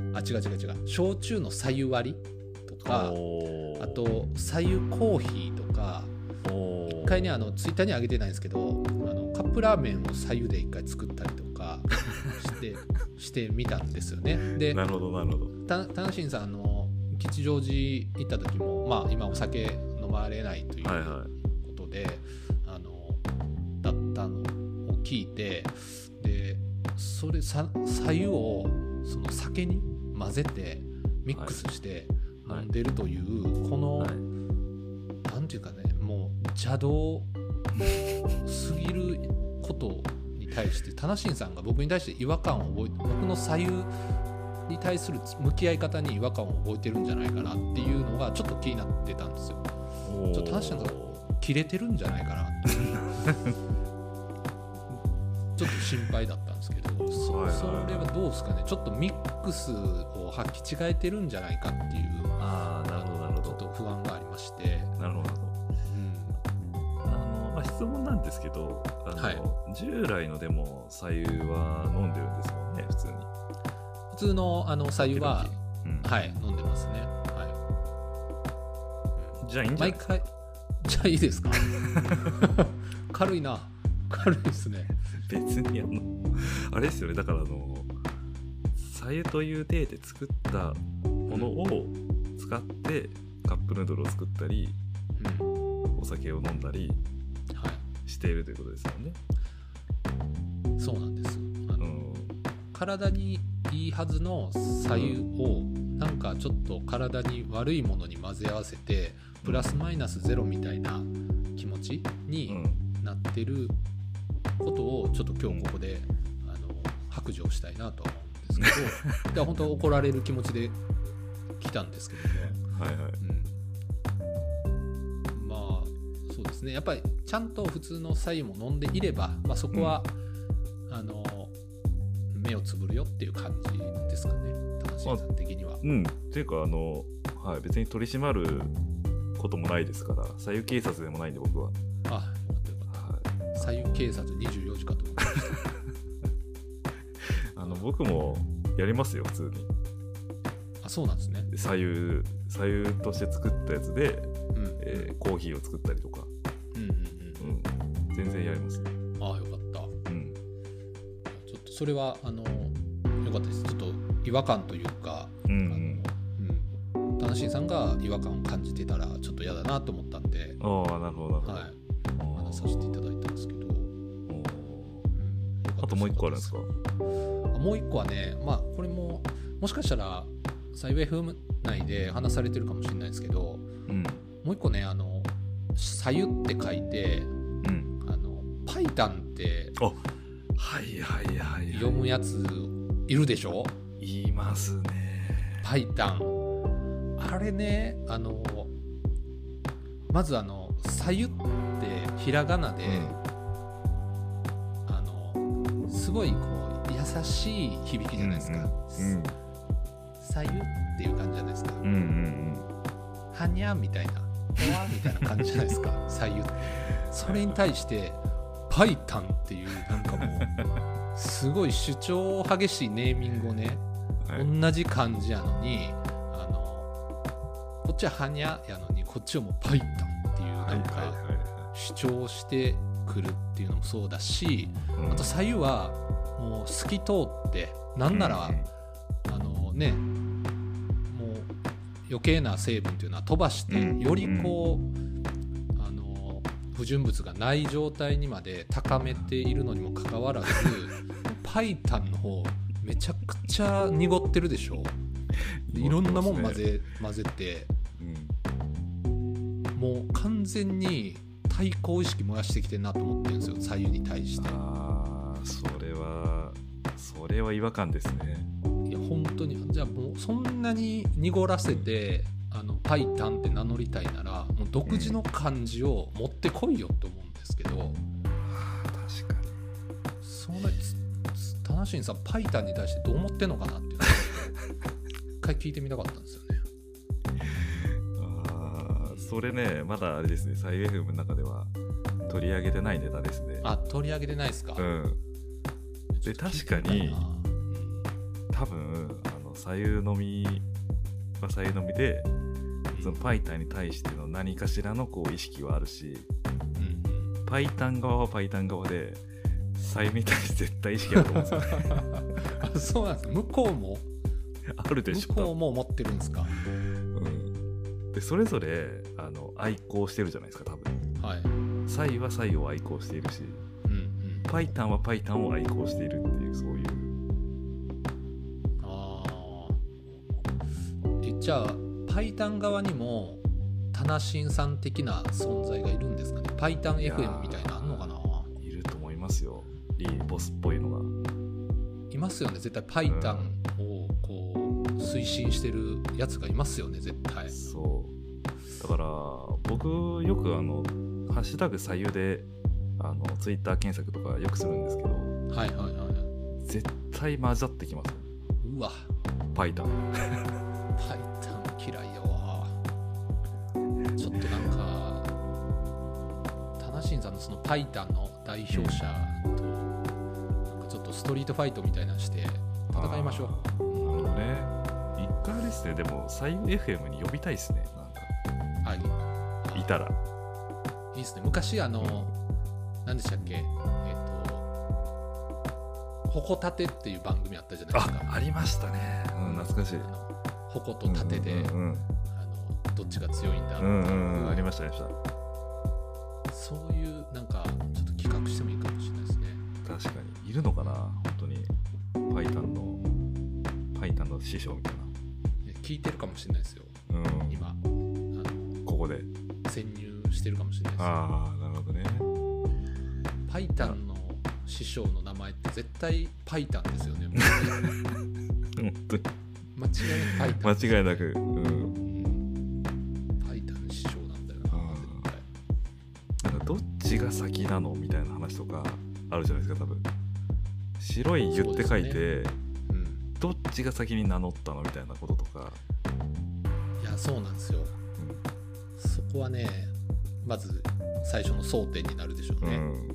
[SPEAKER 2] あ違う違う違う焼酎の白湯割りとか、あと白湯コーヒーとか、一回ねあのツイッターに上げてないんですけど、あのカップラーメンを白湯で一回作ったりとかしてしてみたんですよね。で
[SPEAKER 1] なるほどなるほど。
[SPEAKER 2] たタナシンさんあの吉祥寺行った時も、まあ、今お酒飲まれないということで、はいはい、あのだったのを聞いて、でそれさ白湯をその酒に混ぜてミックスして飲んでるという、はい、この、はい、なんていうかね、もう邪道すぎることに対してタナシンさんが僕に対して違和感を覚えて、僕の白湯に対する向き合い方に違和感を覚えてるんじゃないかなっていうのがちょっと気になってたんですよ。ちょっとタナシンさんが切れてるんじゃないかなってちょっと心配だったんですけど、そ, それはどうですかね。ちょっとミックスを履き違えてるんじゃないかっていう、
[SPEAKER 1] あーなるほどなるほど、
[SPEAKER 2] ちょっと不安がありまして。
[SPEAKER 1] なるほど、うんあのまあ、質問なんですけど、あの、はい、従来のでも白湯は飲んでるんですもんね、普通に。
[SPEAKER 2] 普通のあの白湯は、うん、はい飲んでますね。はい、
[SPEAKER 1] じゃあいいんじゃないですか。
[SPEAKER 2] 毎回じゃあいいですか軽いな、軽いですね。
[SPEAKER 1] 別にあのあれですよね、だからあの白湯という体で作ったものを使ってカップヌードルを作ったり、うん、お酒を飲んだりしているということですよね。
[SPEAKER 2] はい、そうなんです。あの、うん、体にいいはずの白湯をなんかちょっと体に悪いものに混ぜ合わせてプラスマイナスゼロみたいな気持ちになってることをちょっと今日ここで、うん、あの白状したいなとは思うんですけどいや本当怒られる気持ちで来たんですけどね。はいはい、うん、まあそうですね、やっぱりちゃんと普通の白湯も飲んでいれば、まあ、そこは、うん、あの目をつぶるよっていう感じですかね、タナシンさん的には。
[SPEAKER 1] まあ、うんっていうかあの、はい、別に取り締まることもないですから、白湯警察でもないんで僕は。
[SPEAKER 2] あ、よかったよかった。はい、白湯警察にじゅうよじかと思いました
[SPEAKER 1] あの僕もやりますよ普通に。
[SPEAKER 2] あ、そうなんですね。
[SPEAKER 1] 白湯白湯として作ったやつで、うんえー、コーヒーを作ったりとか、うんうんうんうん、全然やります。
[SPEAKER 2] ああよかった。うん。ちょっとそれはあのよかったです。ちょっと違和感というか、うんうんあのうん、タナシンさんが違和感を感じてたらちょっと嫌だなと思ったんで、
[SPEAKER 1] ああなるほど、はい、
[SPEAKER 2] お話させていただいたんですけど、うん、
[SPEAKER 1] あともう一個あるんですか？
[SPEAKER 2] もう一個はね、まあこれももしかしたらサイウェイフーム内で話されてるかもしれないですけど、うん、もう一個ね、あの白湯って書いて、うん、あのパイタンって
[SPEAKER 1] あはいはいはい、はい、
[SPEAKER 2] 読むやついるでしょ？
[SPEAKER 1] 言いますね。
[SPEAKER 2] パイタンあれね、あのまずあの白湯ってひらがなで、うん、あのすごいこう優しい響きじゃないですか。うんうんうん、 左右っていう感じじゃないですか。
[SPEAKER 1] うんうんうん。
[SPEAKER 2] はにゃみたいな、ほわみたいな感じじゃないですか。左右って。それに対してパイタンっていうなんかもうすごい主張激しいネーミングをね、はい、同じ漢字やのに、あのこっちははにゃやのにこっちはもうパイタンっていうなんか主張してくるっていうのもそうだし、あと左右はもう透き通ってなんなら、うん、あのねもう余計な成分っていうのは飛ばしてよりこう、あの不純物がない状態にまで高めているのにもかかわらずパイタンの方めちゃくちゃ濁ってるでしょ。でいろんなもん混ぜ、混ぜて、うん、もう完全に対抗意識燃やしてきてるなと思ってるんですよ、左右に対して。
[SPEAKER 1] ああ、それはそれは違和感ですね。
[SPEAKER 2] いや本当に、じゃあもうそんなに濁らせて、うん、あのパイタンって名乗りたいならもう独自の漢字を持ってこいよと思うんですけど、うん、
[SPEAKER 1] 確かに
[SPEAKER 2] そのタナシンさんパイタンに対してどう思ってんのかなっていうのを一回聞いてみたかったんですよね。
[SPEAKER 1] ああ、それね、まだあれですね、サイ エフエム の中では取り上げてないネタですね。
[SPEAKER 2] あ、取り上げてないですか。
[SPEAKER 1] うん。で確かに多分あの左右のみは左右のみで、うん、そのパイタンに対しての何かしらのこう意識はあるし、うん、パイタン側はパイタン側で左右に対して絶対意識あると思うんですよね。
[SPEAKER 2] あ、そうなんですか。向こうも
[SPEAKER 1] あるでしょ。
[SPEAKER 2] 向こうも持ってるんですか。
[SPEAKER 1] うん、でそれぞれあの愛好してるじゃないですか多分。はい。左右は左右を愛好しているし、うんうん、パイタンはパイタンを愛好しているっていう、そういう。
[SPEAKER 2] ああ。え、じゃあパイタン側にもタナシンさん的な存在がいるんですかね。パイタン エフエム みたいなのあんのかな。
[SPEAKER 1] いると思いますよ。リーボスっぽいのが
[SPEAKER 2] いますよね。絶対パイタンをこう推進してるやつがいますよね、絶対。
[SPEAKER 1] そうだから僕よくあのハッシュタグ左右であのツイッター検索とかよくするんですけど、はいはいはい、絶対混ざってきます。
[SPEAKER 2] うわ、
[SPEAKER 1] パイタン
[SPEAKER 2] パイタン嫌いやわ。ちょっとなんかタナシンさんのそのパイタンの代表者となんかちょっとストリートファイトみたいなのして戦いましょう。
[SPEAKER 1] なるほどね。一回ですね。でも左右 エフエム に呼びたいですね。なんかはい、いたら
[SPEAKER 2] いいですね。昔あの何でしたっけ、えっ、ー、とホコタテっていう番組あったじゃないですか。
[SPEAKER 1] あ、ありましたね、うん、懐かしい。
[SPEAKER 2] ホコとタテで、うんうんうん、あのどっちが強いんだ、
[SPEAKER 1] うんうんうん、ありましたありました。
[SPEAKER 2] そういうなんかちょっと企画してもいいかもしれないですね。
[SPEAKER 1] 確かにいるのかな、本当にパイタンのパイタンの師匠みたいな。
[SPEAKER 2] 聞いてるかもしれないですよ、うん、今あの
[SPEAKER 1] ここで
[SPEAKER 2] 潜入してるかもしれないですよ。
[SPEAKER 1] ああ、なるほどね。
[SPEAKER 2] パイタンの師匠の名前って絶対パイタンですよね。
[SPEAKER 1] 本当に
[SPEAKER 2] 間違いなくパイタン、
[SPEAKER 1] 間違いなく、うん、
[SPEAKER 2] パイタン師匠なんだよな、絶
[SPEAKER 1] 対。なんかどっちが先なのみたいな話とかあるじゃないですか多分。白い湯って書いて、ね、うん、どっちが先に名乗ったのみたいなこととか。
[SPEAKER 2] いや、そうなんですよ、うん、そこはねまず最初の争点になるでしょうね、うんうん、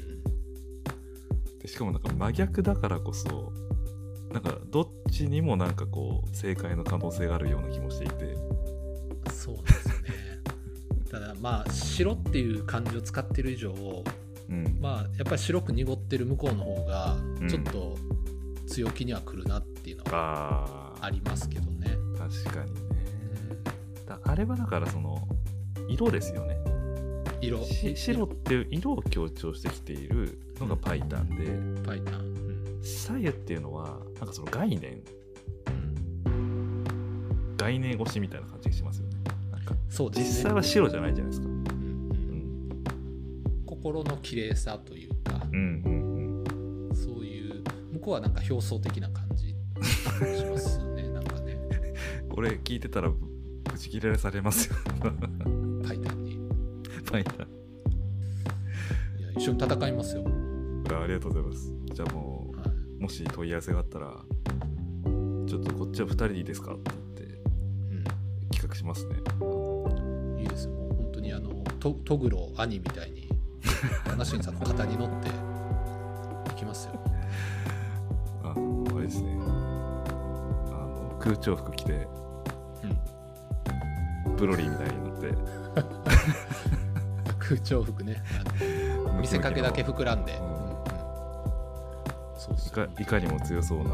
[SPEAKER 1] でしかもなんか真逆だからこそなんかどっちにもなんかこう正解の可能性があるような気もしていて。
[SPEAKER 2] そうなんですよね。ただまあ白っていう漢字を使ってる以上、うん、まあやっぱり白く濁ってる向こうの方がちょっと強気には来るなっていうのはありますけどね、
[SPEAKER 1] うん、確かにね。だあれはだからその色ですよね。
[SPEAKER 2] 色
[SPEAKER 1] 白っていう色を強調してきているのがパイタンで、
[SPEAKER 2] うん、パイタン、うん、
[SPEAKER 1] 左右っていうのはなんかその概念、うん、概念越しみたいな感じがしますよね。なんかそうですね、実際は白じゃないじゃないですか、うんうんうん、
[SPEAKER 2] 心の綺麗さというか、うんうんうん、そういう向こうはなんか表層的な感じしますよね。なんかね、
[SPEAKER 1] これ聞いてたらブチ切れされますよ。
[SPEAKER 2] パイタンに
[SPEAKER 1] パイタン、いや
[SPEAKER 2] 一緒に戦いますよ。
[SPEAKER 1] あ, ありがとうございます。じゃあもう、はい、もし問い合わせがあったらちょっとこっちはふたりでいいですかって言って、うん、企画しますね。
[SPEAKER 2] いいですよ。もう本当にあのトトグロ兄みたいにタナシンさんの肩に乗って行きますよ。
[SPEAKER 1] あのあれですね、あの空調服着て、うん、ブロリーみたいになって
[SPEAKER 2] 空調服ね、あの見せかけだけ膨らんで、うんうん、そうそう、いか、
[SPEAKER 1] いかにも強そうな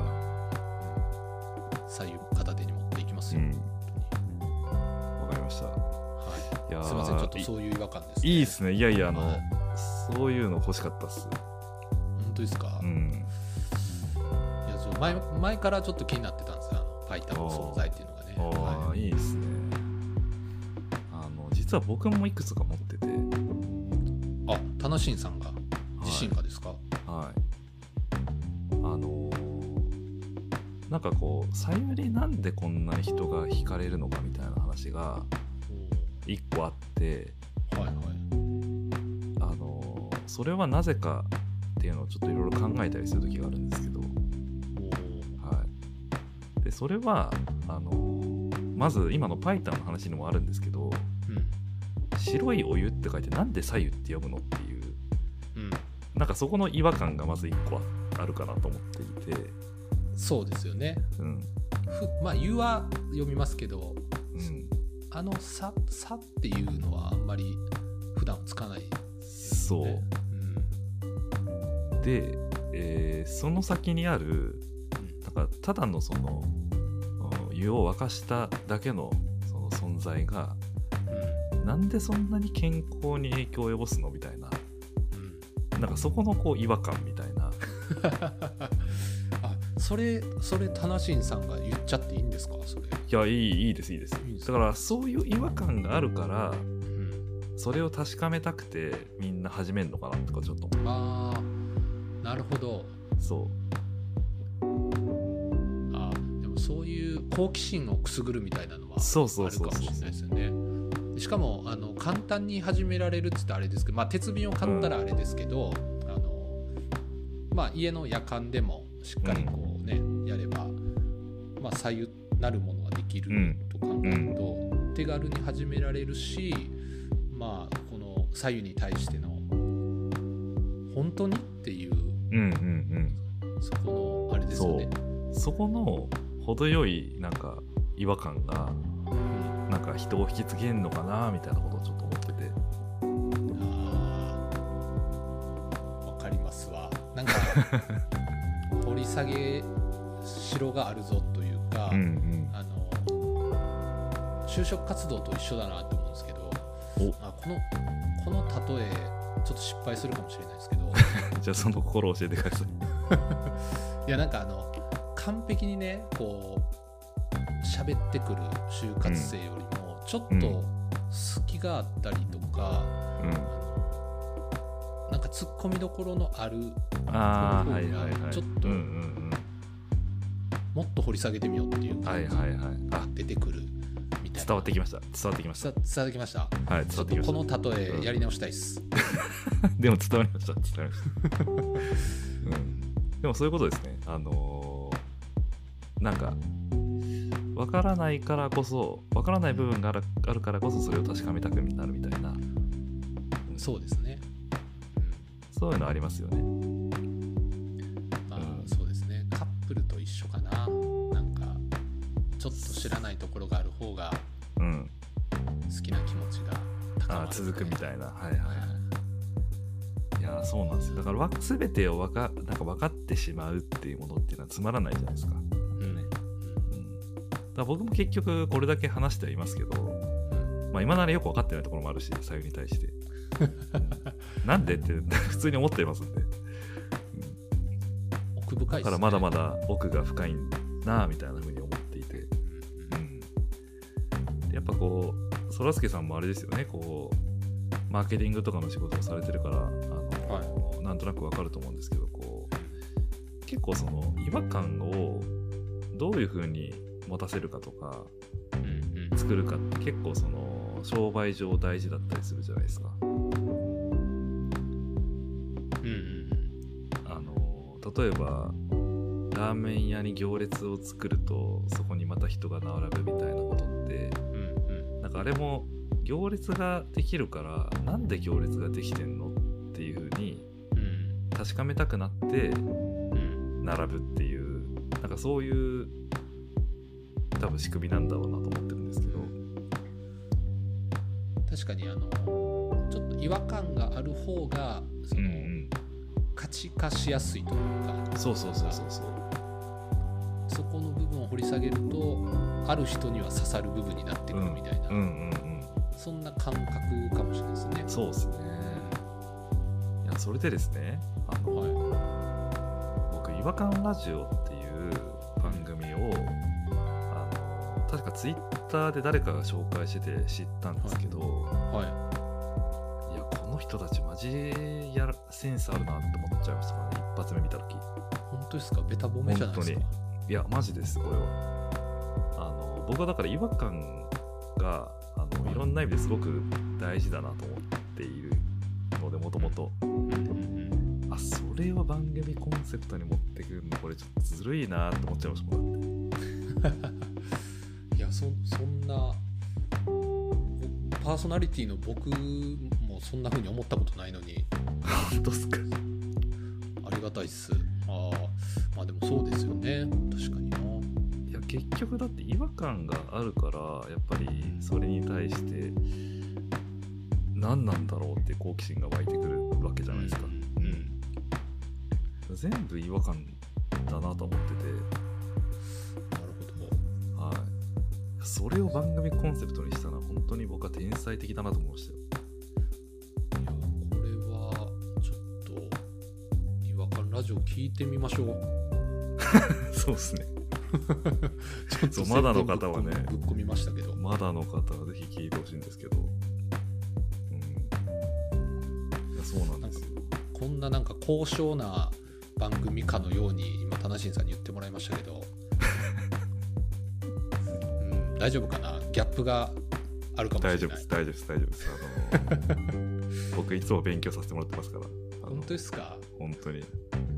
[SPEAKER 2] 左右片手に持っていきますよ、うん、
[SPEAKER 1] わかりました。
[SPEAKER 2] はい、いやすいません、ちょっとそういう違和感ですね。
[SPEAKER 1] いいですね。いやいや、あの、はい、そういうの欲しかったっす。
[SPEAKER 2] 本当ですか？うん。いや、ちょ 前, 前からちょっと気になってたんですよ、あのパイタンの存在っていうのがね。
[SPEAKER 1] ああ、はい、いいですね。あの実は僕もいくつか持ってて。
[SPEAKER 2] あ、タナシンさんが自身がですか？はい。
[SPEAKER 1] はい、あのなんかこう、さゆりなんでこんなに人が惹かれるのかみたいな話が一個あって、はいはい。あのそれはなぜかっていうのをちょっといろいろ考えたりする時があるんですけど、はい。でそれはあのまず今のパイタンの話にもあるんですけど、うん、白いお湯って書いてなんでさゆって読むのっていう、うん、なんかそこの違和感がまず一個あるかなと思っていて。
[SPEAKER 2] そうですよね、うん、ふまあ湯は読みますけど、うん、あのささっていうのはあんまり普段つかないですよね。
[SPEAKER 1] そう、うん、で、えー、その先にあるなんかただのその湯を沸かしただけのその存在が、うん、なんでそんなに健康に影響を及ぼすのみたいな、うん、なんかそこのこう違和感みたいな
[SPEAKER 2] それそれタナシンさんが言っちゃっていいんですか？それ。い
[SPEAKER 1] や、いいいいですいいです。いいですだからそういう違和感があるから、うん、それを確かめたくてみんな始めるのかなとかちょっと。
[SPEAKER 2] ああ、なるほど。
[SPEAKER 1] そう。
[SPEAKER 2] ああ、でもそういう好奇心をくすぐるみたいなのはあるかもしれないですよね。しかもあの簡単に始められるって言ったらあれですけど、まあ鉄瓶を買ったらあれですけど、うん、あのまあ家の夜間でもしっかりこうね、うん、やれば、まあ、左右なるものができると考えると、うん、手軽に始められるし、まあこの左右に対しての本当にっていう、うんうんうん、そこのあれですよね。
[SPEAKER 1] そ, そこの程よいなんか違和感が、うん、なんか人を引きつけるのかなみたいなことをちょっと思ってて。
[SPEAKER 2] あ、わかりますわ。なんか掘り下げしろがあるぞというか、うんうん、あの就職活動と一緒だなと思うんですけど、あこのこの例えちょっと失敗するかもしれないですけど
[SPEAKER 1] じゃあその心を教えてください
[SPEAKER 2] いやなんかあの完璧にねこう喋ってくる就活生よりもちょっと隙があったりとか、うんうん、なんか突っ込みどころのある
[SPEAKER 1] あはいはいはい、
[SPEAKER 2] ちょっと、うんうんうん、もっと掘り下げてみようっていう感じが出てくるみたいな。
[SPEAKER 1] 伝わってきました伝わってきました
[SPEAKER 2] 伝わってきました。
[SPEAKER 1] はい、伝わってきました。
[SPEAKER 2] ちょっとこの例えやり直したいっす、
[SPEAKER 1] うん、でも伝わりました伝わりました、うん、でもそういうことですね。あのー、なんか分からないからこそ分からない部分がある、あるからこそそれを確かめたくなるみたいな、うん、
[SPEAKER 2] そうですね、
[SPEAKER 1] うん、そういうのありますよね。
[SPEAKER 2] まあ、うん、そうですね。カップルと一緒かな。なんかちょっと知らないところがある方が好きな気持ちが高まる、ね、
[SPEAKER 1] あ続くみたいな。はいはい、はい、いやそうなんですよ。だから全てを分か、なんか分かってしまうっていうものっていうのはつまらないじゃないですか。だから僕も結局これだけ話してはいますけど、うん、まあ今ならよく分かってないところもあるし、左右に対して、うん、なんでって普通に思っていますんで、うん、
[SPEAKER 2] 奥深いですね。
[SPEAKER 1] だからまだまだ奥が深いなみたいな風に思っていて、うん、でやっぱこうそらすけさんもあれですよね、こうマーケティングとかの仕事をされてるから、あの、はい、なんとなく分かると思うんですけど、こう結構その違和感をどういう風に持たせるかとか、うんうん、作るかって結構その商売上大事だったりするじゃないですか。うんうん、あの例えばラーメン屋に行列を作るとそこにまた人が並ぶみたいなことって、うんうん、なんかあれも行列ができるからなんで行列ができてんのっていう風に確かめたくなって並ぶっていう、なんかそういう多分仕組みなんだろうなと思ってるんですけど、
[SPEAKER 2] 確かにあのちょっと違和感がある方がその、うんうん、価値化しやすいというか、
[SPEAKER 1] そうそうそうそうそう、
[SPEAKER 2] そこの部分を掘り下げるとある人には刺さる部分になってくるみたいな、うんうんうんうん、そんな感覚かもしれないですね。
[SPEAKER 1] そうですね。いやそれでですね、あの、はい、僕違和感ラジオっていう番組を、うん、あの確かツイッターで誰かが紹介してて知ったんですけど、はいはい、いやこの人たちマジやらセンスあるなって思っちゃいましたね、一発目見た時。
[SPEAKER 2] 本当ですか？ベタ褒めじゃないですか？
[SPEAKER 1] 本当にいやマジですこれは。あの僕はだから違和感があのいろんな意味ですごく大事だなと思っているので、もともとあそれを番組コンセプトに持ってくるのこれちょっとずるいなと思っちゃいましたもんだって
[SPEAKER 2] いや そ, そんなパーソナリティの僕もそんな風に思ったことないのに
[SPEAKER 1] 本当ですか？
[SPEAKER 2] ありがたいっす。あまあでもそうですよね、確かにな。
[SPEAKER 1] いや結局だって違和感があるからやっぱりそれに対して何なんだろうって好奇心が湧いてくるわけじゃないですか、うんうん、全部違和感だなと思ってて、
[SPEAKER 2] なるほ
[SPEAKER 1] ど、はい、それを番組コンセプトにしたら本当に僕は天才的だなと思いましたよ。
[SPEAKER 2] いやこれはちょっと違和感ラジオ聞いてみましょう
[SPEAKER 1] そうですね
[SPEAKER 2] ちょっと
[SPEAKER 1] まだの方はね
[SPEAKER 2] ぶっ込みましたけど、
[SPEAKER 1] まだの方はぜひ聞いてほしいんですけど、うん、いやそうなんですよ。
[SPEAKER 2] こんななんか高尚な番組かのように今タナシンさんに言ってもらいましたけど、うん、大丈夫かな、ギャップがあるかもしれない。
[SPEAKER 1] 大丈夫です大丈夫です大丈夫ですあの僕いつも勉強させてもらってますから。
[SPEAKER 2] 本当ですか？
[SPEAKER 1] 本当に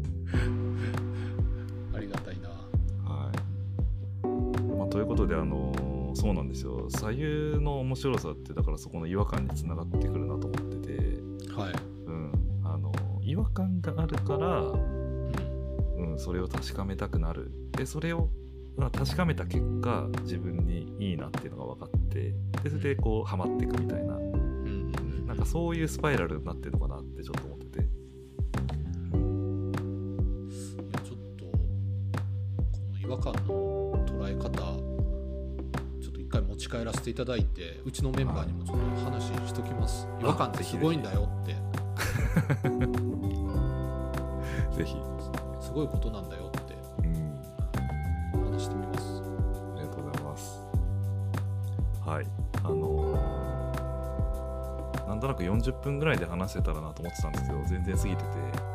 [SPEAKER 2] ありがたいな。
[SPEAKER 1] はい、まあ、ということであのそうなんですよ、左右の面白さってだからそこの違和感につながってくるなと思ってて、はい、うん、あの違和感があるから、うんうん、それを確かめたくなる。でそれを、まあ、確かめた結果自分にいいなっていうのが分かって、でそれでこうハマっていくみたいな、うん、なんかそういうスパイラルになってるのかなってちょっと思ってて、
[SPEAKER 2] いやちょっとこの違和感の捉え方ちょっと一回持ち帰らせていただいて、うちのメンバーにもちょっと話しときます。違和感ってすごいんだよって
[SPEAKER 1] ぜひ
[SPEAKER 2] すごいことなんだよって、うん、話してみます。
[SPEAKER 1] ありがとうございます。はい、あのー、なんとなくよんじゅっぷんぐらいで話せたらなと思ってたんですけど全然過ぎて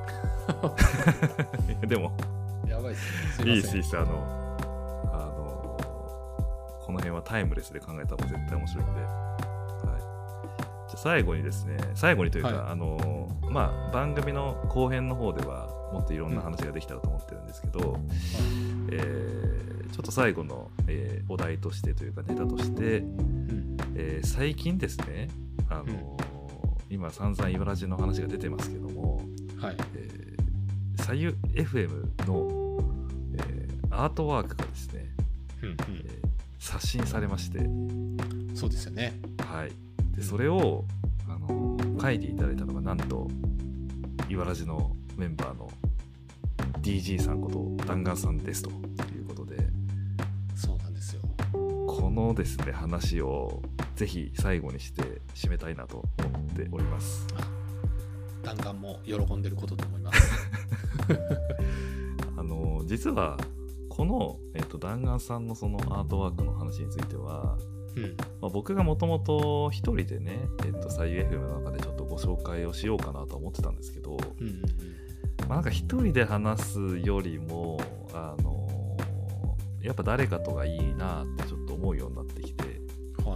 [SPEAKER 1] てでも
[SPEAKER 2] やばいっす
[SPEAKER 1] ね。いいですいいですあのあのこの辺はタイムレスで考えた方が絶対面白いんで、はい、じゃあ最後にですね最後にというか、はい、あのまあ番組の後編の方ではもっといろんな話ができたらと思ってるんですけど、うん、えー、ちょっと最後の、えー、お題としてというかネタとして、うんえー、最近ですねあの、うん、今散々イバラジの話が出てますけども、はいえー、左右 エフエム の、えー、アートワークがですね、うんうんえー、刷新されまして、
[SPEAKER 2] そうですよね、
[SPEAKER 1] はい、でそれをあの書いていただいたのがなんとイバラジのメンバーの ディージー さんこと弾丸さんですということで、
[SPEAKER 2] そうなんですよ。
[SPEAKER 1] このですね話をぜひ最後にして締めたいなと思っております。
[SPEAKER 2] 弾丸も喜んでることと思います
[SPEAKER 1] あの実はこの、えっと、弾丸さんのそのアートワークの話については、うんまあ、僕がもともと一人でね、えっと、左右 エフエム の中でちょっとご紹介をしようかなと思ってたんですけど、うんうんまあ、なんか一人で話すよりもあのやっぱ誰かとがいいなってちょっと思うようになってきて、はいはい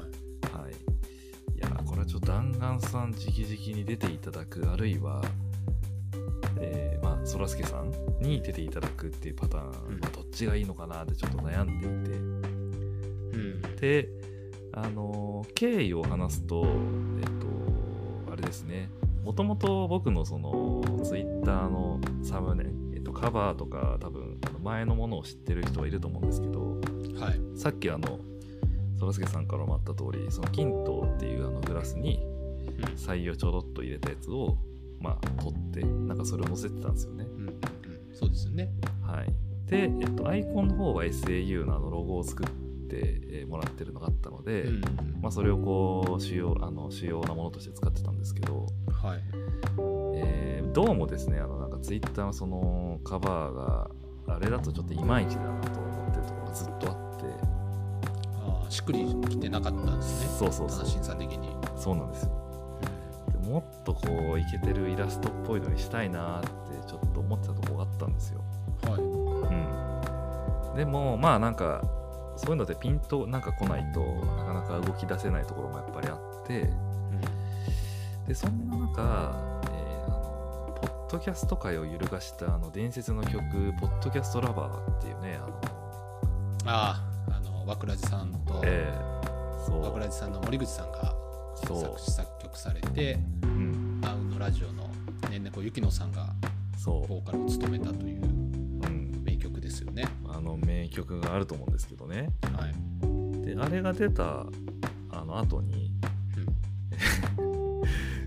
[SPEAKER 1] 、いやこれはちょっと弾丸さん直々に出ていただく、あるいは、 えー、まあそらすけさんに出ていただくっていうパターン、うんまあ、どっちがいいのかなってちょっと悩んでいて、うん、であの経緯を話すとえっとあれですね、もともと僕のそのツイッターのサムネ、えっと、カバーとか多分前のものを知ってる人はいると思うんですけど、はい、さっきあのそらすけさんからもあった通り、そのキントっていうあのグラスに採用ちょろっと入れたやつを、まあ取ってなんかそれを載せてたんですよね、うんうん、
[SPEAKER 2] そうですよね。
[SPEAKER 1] はい。で、えっと、アイコンの方は エスエーユー のあのロゴを作って、えー、もらってるのがあったので、うんうんまあ、それをこう主要、あの主要なものとして使ってたんですけど、はいえー、どうもですね、あのなんかツイッターのそのカバーがあれだとちょっといまいちだなと思ってるところがずっとあって、
[SPEAKER 2] ああ、しっくりきてなかったんですね。
[SPEAKER 1] そうそうそう。
[SPEAKER 2] 田中さん的に。
[SPEAKER 1] そうなんですよ。でもっとこうイケてるイラストっぽいのにしたいなってちょっと思ってたところがあったんですよ。はい。うん。でもまあなんかそういうのでピンとなんか来ないとなかなか動き出せないところもやっぱりあって、うん、でそんな中、えー、あのポッドキャスト界を揺るがしたあの伝説の曲ポッドキャストラバーっていうね、あの
[SPEAKER 2] あああのわくらじさんと、えー、そうわくらじさんの森口さんが作詞作曲されて、うん、ダウンのラジオのねんねこゆきのさんがボーカルを務めたという名曲ですよね。
[SPEAKER 1] あの名曲があると思うんですけどね、はい、であれが出たあの後に、うん、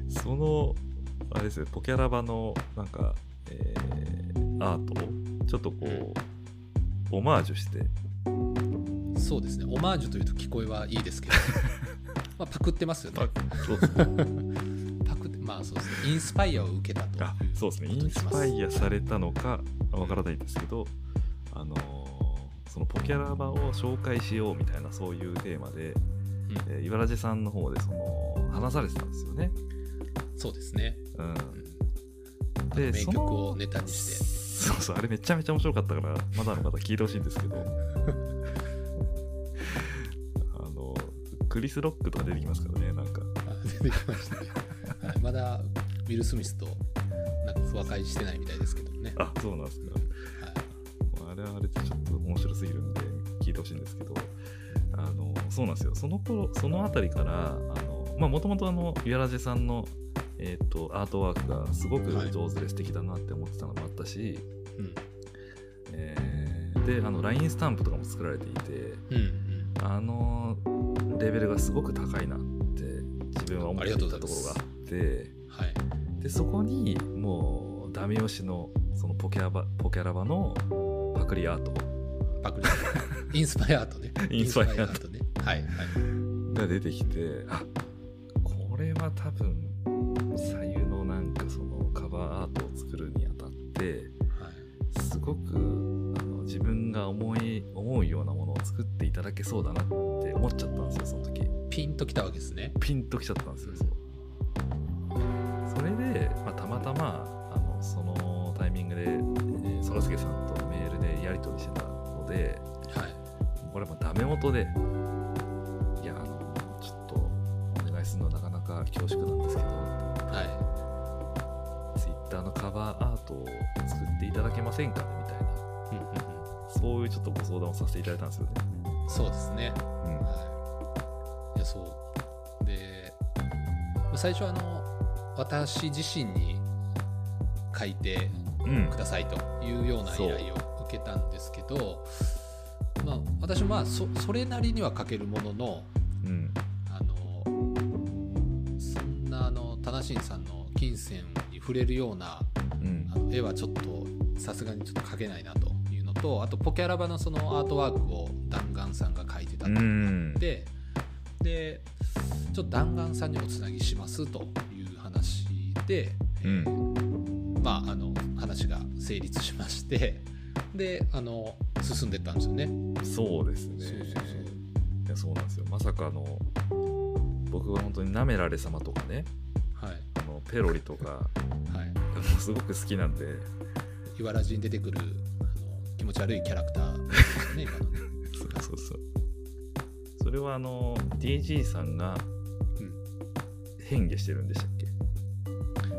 [SPEAKER 1] そのあれですね、ポキャラバのなんか、えー、アートをちょっとこう、うん、オマージュして、
[SPEAKER 2] そうですね、オマージュというと聞こえはいいですけどまあ、パクってますよね。そうですねパクって、まあそうですね。インスパイアを受けたと。
[SPEAKER 1] あ、そうですね。インスパイアされたのかわからないんですけど、あのー、そのポキャラバを紹介しようみたいなそういうテーマで、うんえー、いわらじさんの方でその話されてたんですよね。
[SPEAKER 2] そうですね。うん。
[SPEAKER 1] で、
[SPEAKER 2] 名曲をネタにして。
[SPEAKER 1] そうそう、あれめちゃめちゃ面白かったからまだの方聞いてほしいんですけど。クリス・ロックとか出てきますからね、なんか。
[SPEAKER 2] 出てきましたね。はい、まだウィル・スミスとなんか和解してないみたいですけどね。
[SPEAKER 1] あ、そうなんですか。はい、あれはあれでちょっと面白すぎるんで聞いてほしいんですけど、あのそうなんですよ。その頃、そのあたりから、あのまあもともとあのイワラジさんのえっとアートワークがすごく上手で素敵だなって思ってたのもあったし、はいうんえー、であの ライン スタンプとかも作られていて、うんうん、あのレベルがすごく高いなって自分は思っていたところがあって、はい、でそこにもうダメ押しのそのポキャラバポキャラバのパクリアート
[SPEAKER 2] パクリアートインスパイアートね
[SPEAKER 1] インスパイアート
[SPEAKER 2] ねはいはい
[SPEAKER 1] が出てきて、あこれは多分左右のなんかそのカバーアートを作るにあたって、はい、すごくあの自分が思い思うようなものを作っていただけそうだなって思っちゃったんですよ、その時。
[SPEAKER 2] ピンときたわけですね。
[SPEAKER 1] ピンときちゃったんですよ。それで、まあ、たまたまあのそのタイミングで、えー、そらすけさんとメールでやり取りしてたので、はい、これもダメ元で、いやあのちょっとお願いするのはなかなか恐縮なんですけど、はい、ツイッターのカバーアートを作っていただけませんかねみたいな、うんうんうん、そういうちょっとご相談をさせていただいたんですよね。
[SPEAKER 2] そうですね、うんはい、いやそうで最初あの私自身に書いてくださいというような依頼を受けたんですけど、うんまあ、私もまあ そ, それなりには書けるものの、うん、あのそんなあのタナシンさんの金銭に触れるような、うん、あの絵はちょっとさすがにちょっと描けないなというのと、あとポキャラバのそのアートワークを弾丸さんが描いてたのがあって、でちょっと弾丸さんにおつなぎしますという話で、うん、まああの話が成立しまして、であの進んでったんですよね。
[SPEAKER 1] そうですね。そうそうそう。いやそうなんですよ。まさかの僕は本当になめられ様とかね、はい、あのペロリとか、はい、すごく好きなんで、
[SPEAKER 2] いわらじに出てくるあの気持ち悪いキャラクターですね今のね。
[SPEAKER 1] そうそうそう。それはあの ディージー さんが変化してるんでしたっけ？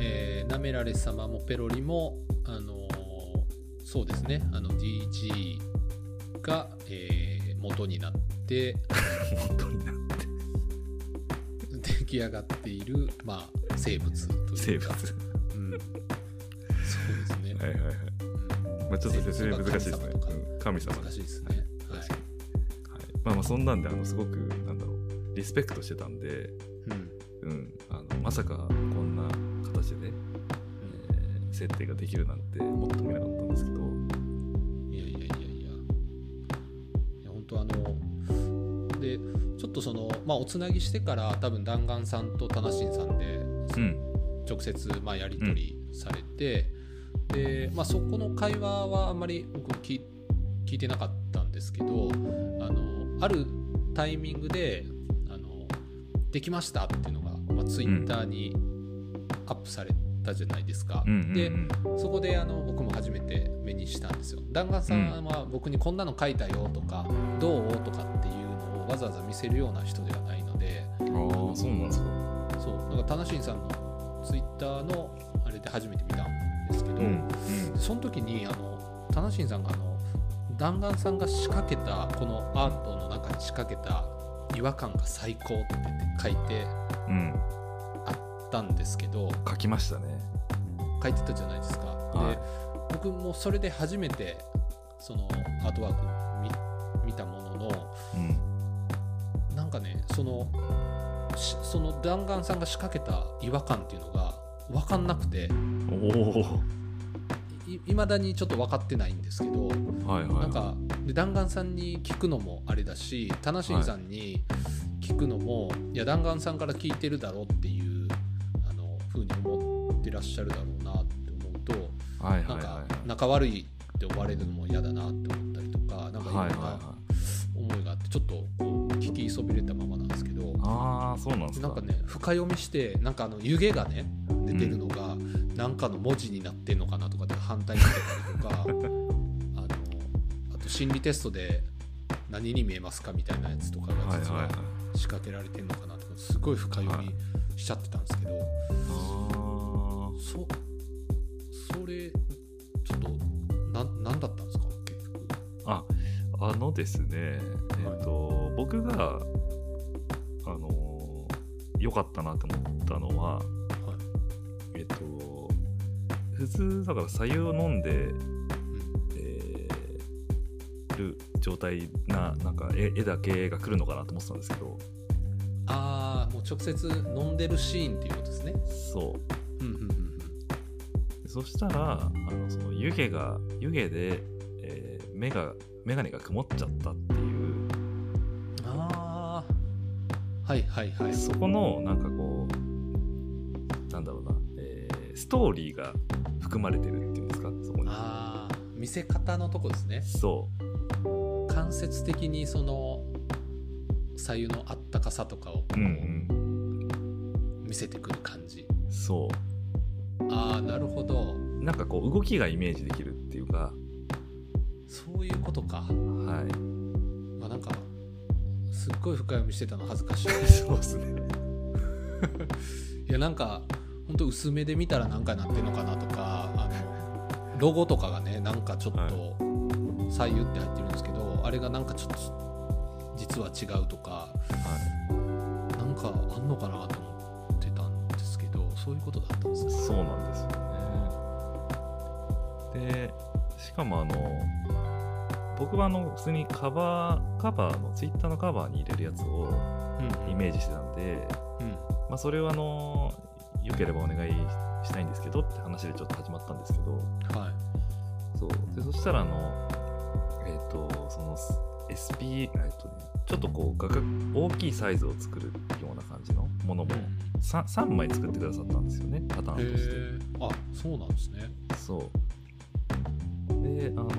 [SPEAKER 2] えー、なめられ様もペロリも、あのー、そうですね、あの ディージー が、えー、元になって
[SPEAKER 1] 元になって
[SPEAKER 2] 出来上がっている、まあ、生物というか
[SPEAKER 1] 生物、
[SPEAKER 2] うん、そうですね。
[SPEAKER 1] はいはいはい、うん、まあ、ちょっと説明難しいですね。神様
[SPEAKER 2] 難しいですね。はい、はい、
[SPEAKER 1] まあまあそんなんであのすごくなんだろうリスペクトしてたんで、うん、うん、あのまさかこんな形で、うんえー、設定ができるなんて思ってもいなかったんですけど、
[SPEAKER 2] いやいやいやいや、いや本当あのでちょっとそのまあおつなぎしてから多分弾丸さんとタナシンさんで、うん、直接まあやり取りされて、うん、でまあそこの会話はあんまり僕聞聞いてなかったんですけど、あのあるタイミングであのできましたっていうのが、まあ、ツイッターにアップされたじゃないですか、うん、でそこであの僕も初めて目にしたんですよ。弾丸さんは僕にこんなの書いたよとか、うん、どうとかっていうのをわざわざ見せるような人ではないので、
[SPEAKER 1] ああそうなんですか。
[SPEAKER 2] そうだからタナシンさんのツイッターのあれで初めて見たんですけど、うんうん、その時にあのタナシンさんがあの弾丸さんが仕掛けたこのアートの中に仕掛けた違和感が最高って書いてあったんですけど、うん、
[SPEAKER 1] 書きましたね。
[SPEAKER 2] 書いてたじゃないですか、はい、で僕もそれで初めてそのアートワーク 見, 見たものの、うん、なんかねそのその弾丸さんが仕掛けた違和感っていうのが分かんなくて、
[SPEAKER 1] お
[SPEAKER 2] いまだにちょっと分かってないんですけど、
[SPEAKER 1] はいはい、
[SPEAKER 2] なんかで弾丸さんに聞くのもあれだし、タナシンさんに聞くのも、はい、いや弾丸さんから聞いてるだろうっていうあの風に思ってらっしゃるだろうなって思うと、
[SPEAKER 1] はいはいはいはい、
[SPEAKER 2] なんか仲悪いって思われるのも嫌だなって思ったりとか、なんかいろんな思いがあってちょっとこう聞きそびれたままなんですけど、
[SPEAKER 1] ああそうなんですか。
[SPEAKER 2] なんかね深読みしてなんかあの湯気がね出てるのが、うん、なんかの文字になってんのかなとかで反対に出てたりとかあのあと心理テストで何に見えますかみたいなやつとかが実は仕掛けられてんのかなとかすごい深読みしちゃってたんですけど、はい、そ, それちょっとな何だったんですか結局。
[SPEAKER 1] ああのですね、えーとはい、僕があの良かったなと思ったのは、はい、えっと普通だから白湯を飲んで、うんえー、る状態ななんか 絵, 絵だけが来るのかなと思ってたんですけど、
[SPEAKER 2] ああもう直接飲んでるシーンっていうことですね。
[SPEAKER 1] そう、
[SPEAKER 2] うんうんうん
[SPEAKER 1] うん、そしたらあのその湯気が湯気で、えー、目が眼鏡が曇っちゃったっていう、
[SPEAKER 2] ああはいはいはい、
[SPEAKER 1] そこのなんかこうなんだろうな、えー、ストーリーが含まれてるっていうんですか、そこに。
[SPEAKER 2] ああ見せ方のとこですね。
[SPEAKER 1] そう
[SPEAKER 2] 間接的にその左右のあったかさとかを、うんうん、見せてくる感じ。
[SPEAKER 1] そう、
[SPEAKER 2] ああなるほど。
[SPEAKER 1] なんかこう動きがイメージできるっていうか、
[SPEAKER 2] そういうことか。はい。まあなんかすっごい深読みしてたの恥ずかしい。
[SPEAKER 1] そうですね。
[SPEAKER 2] いやなんか本当薄めで見たらなんかなってんのかなとか、あのロゴとかがねなんかちょっと左右って入ってるんですけど、あれがなんかちょっと実は違うとか、はい、なんかあんのかなと思ってたんですけど、そういうことだったんですか。
[SPEAKER 1] そうなんですよね。でしかもあの僕はあの普通にカバーカバーのツイッターのカバーに入れるやつをイメージしてたんで、うんうんまあ、それはあのよければお願いしたいんですけどって話でちょっと始まったんですけど、
[SPEAKER 2] はい、
[SPEAKER 1] そうでそしたらあのえっ、ー、とその エスピー、えーとね、ちょっとこう画角大きいサイズを作るような感じのものも 3, さんまい作ってくださったんですよね、パターンとして。
[SPEAKER 2] あ、そうなんですね。
[SPEAKER 1] そうであの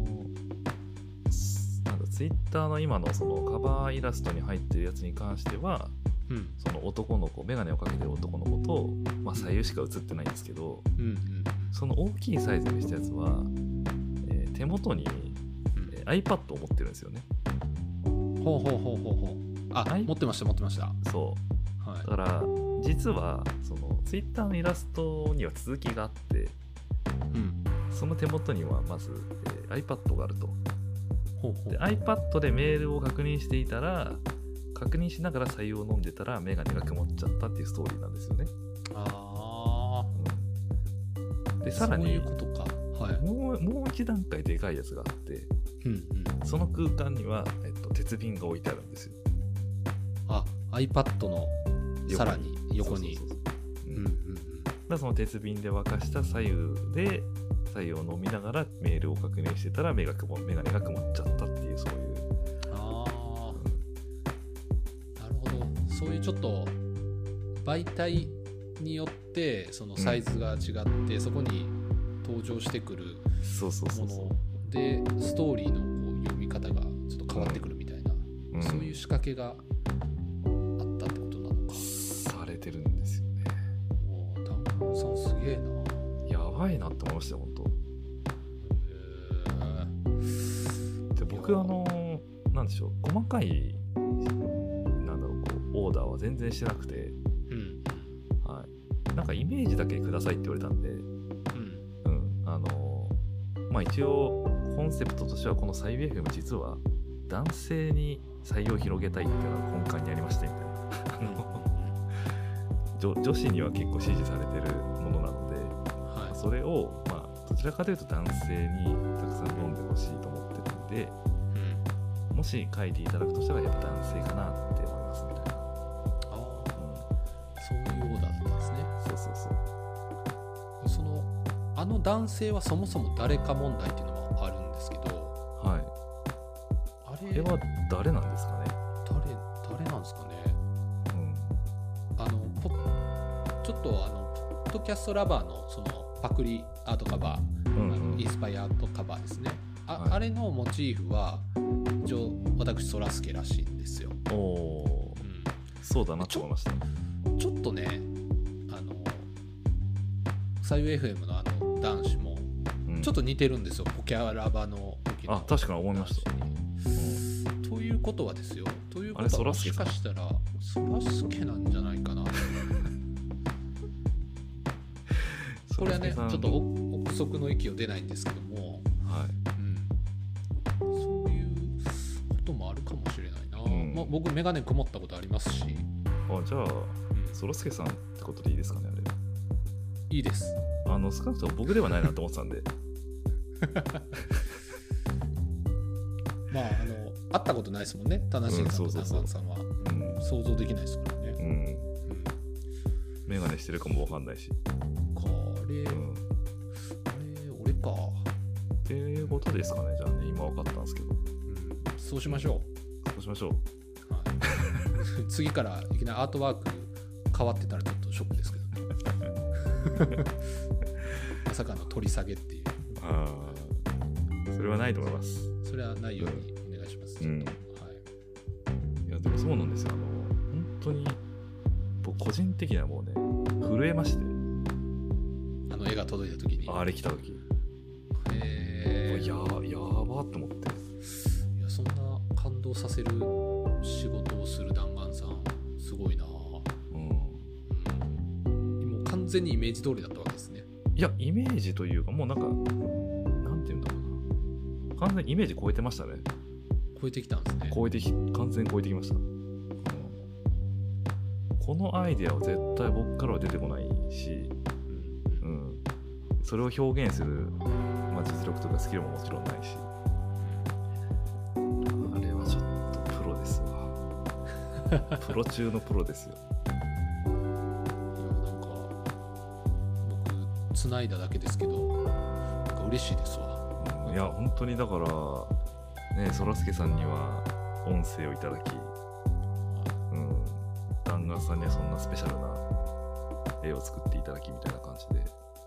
[SPEAKER 1] なんだツイッターの今のそのカバーイラストに入ってるやつに関しては、うん、その男の子眼鏡をかけてる男の子と、まあ、左右しか映ってないんですけど、うんうんうん、その大きいサイズにしたやつは、えー、手元に、うんえー、iPad を持ってるんですよね。
[SPEAKER 2] ほうほうほうほうほう。あ、持ってました持ってました。
[SPEAKER 1] そう、はい、だから実はそのツイッターのイラストには続きがあって、うん、その手元にはまず、えー、iPad があると。ほうほう。で iPad でメールを確認していたら、確認しながら採用を飲んでたらメガネが曇っちゃったっていうストーリーなんですよね。
[SPEAKER 2] あ、
[SPEAKER 1] うん、でさらに
[SPEAKER 2] そういうことか、はい、
[SPEAKER 1] もう、もう一段階でかいやつがあって、うんうん、その空間には、えっと、鉄瓶が置いてあるんですよ。
[SPEAKER 2] あ、iPad のさらに横に。
[SPEAKER 1] その鉄瓶で沸かした左右で左右を飲みながらメールを確認してたら目が曇メガネが曇っちゃったっていう、そういう。
[SPEAKER 2] ああ、うん、なるほど。そういうちょっと媒体によってそのサイズが違って、うん、そこに登場してくるものでストーリーのこう読み方がちょっと変わってくるみたいな、うん、そういう仕掛けがあったってことなのか。
[SPEAKER 1] されてるんですよね。
[SPEAKER 2] おー、ダンさんすげえな。
[SPEAKER 1] やばいなって思いましたよ本当。で僕あのなんでしょう、細かいなんだろうこうオーダーは全然してなくて、うん、はい、なんかイメージだけくださいって言われたんで、うん、うん、あのまあ一応コンセプトとしてはこのサイビ エフエム 実は男性に採用を広げたいっていうのが根幹にありましてみたいな女, 女子には結構支持されてるものなので、はい、それをまあどちらかというと男性にたくさん飲んでほしいと思ってるんで、うん、もし書いていただくとしたらやっぱ男性かなって思いますみたいな。
[SPEAKER 2] あ、うん、そういうオーダーだったんですね。
[SPEAKER 1] そうそうそう。
[SPEAKER 2] そのあの男性はそもそも誰か問題っていうのもあるんですけど、
[SPEAKER 1] はい、
[SPEAKER 2] あれ
[SPEAKER 1] あれは誰なんですかね。
[SPEAKER 2] 誰誰なんですかね。うん、あのポちょっとあのポッドキャストラバーのそのパクリアートカバー、うんうん、あのインスパイアートカバーですね。あ、はい、あれのモチーフは一応私そらすけらしいんですよ。
[SPEAKER 1] おお、うん、そうだなと思いました。
[SPEAKER 2] ちょっとね、あのサイユ エフエム のあの男子もちょっと似てるんですよ、うん、ポキャラバの時の。
[SPEAKER 1] あ、確かに思いました。
[SPEAKER 2] ということはですよ、ということはもしかしたらそらすけなんじゃないかなこれはねちょっと憶測の域を出ないんですけども、はい、うん、そういうこともあるかもしれないな、うん、まあ、僕メガネ曇ったことありますし。
[SPEAKER 1] あ、じゃあ、うん、そらすけさんってことでいいですかね。あれ
[SPEAKER 2] いいです。
[SPEAKER 1] あの少なくとも僕ではないなと思ってたんで
[SPEAKER 2] まああの会ったことないですもんね、田無さんと南川さんは、うん、想像できないですからね、うんうん、
[SPEAKER 1] メガネしてるかもわかんないし、
[SPEAKER 2] これ、うん、あれ俺か
[SPEAKER 1] っていうことですかね。じゃあね、今わかったんですけど、うん、
[SPEAKER 2] そうしましょ
[SPEAKER 1] うそうしましょう、
[SPEAKER 2] はい、次からいきなりアートワーク変わってたらちょっとショックですけどねまさかの取り下げっていう。
[SPEAKER 1] あ、それはないと思います。
[SPEAKER 2] それはないようにお願いします、うん、はい、
[SPEAKER 1] いやでもそうなんですよ。あの本当に僕個人的にはもうね震えまして、
[SPEAKER 2] あの絵が届いた時に。
[SPEAKER 1] あれ来た時、
[SPEAKER 2] へえ、
[SPEAKER 1] ややばーと思って。
[SPEAKER 2] いやそんな感動させる仕事をする弾丸さんすごいな、うんうん、もう完全にイメージ通りだったわけですね。
[SPEAKER 1] いやイメージというかもうなんかなんていうんだろうな、完全にイメージ超えてましたね。
[SPEAKER 2] 超えてきたんですね。
[SPEAKER 1] 超えてき完全に超えてきました、うん、このアイデアは絶対僕からは出てこないし、うんうん、それを表現する、まあ、実力とかスキルももちろんないし、あれはちょっとプロですわプロ中のプロですよ。
[SPEAKER 2] いやなんか僕繋いだだけですけどなんか嬉しいですわ、
[SPEAKER 1] うん、いや本当にだからね、そらすけさんには音声をいただき、うん、弾丸さんにはそんなスペシャルな絵を作っていただきみたいな感じで、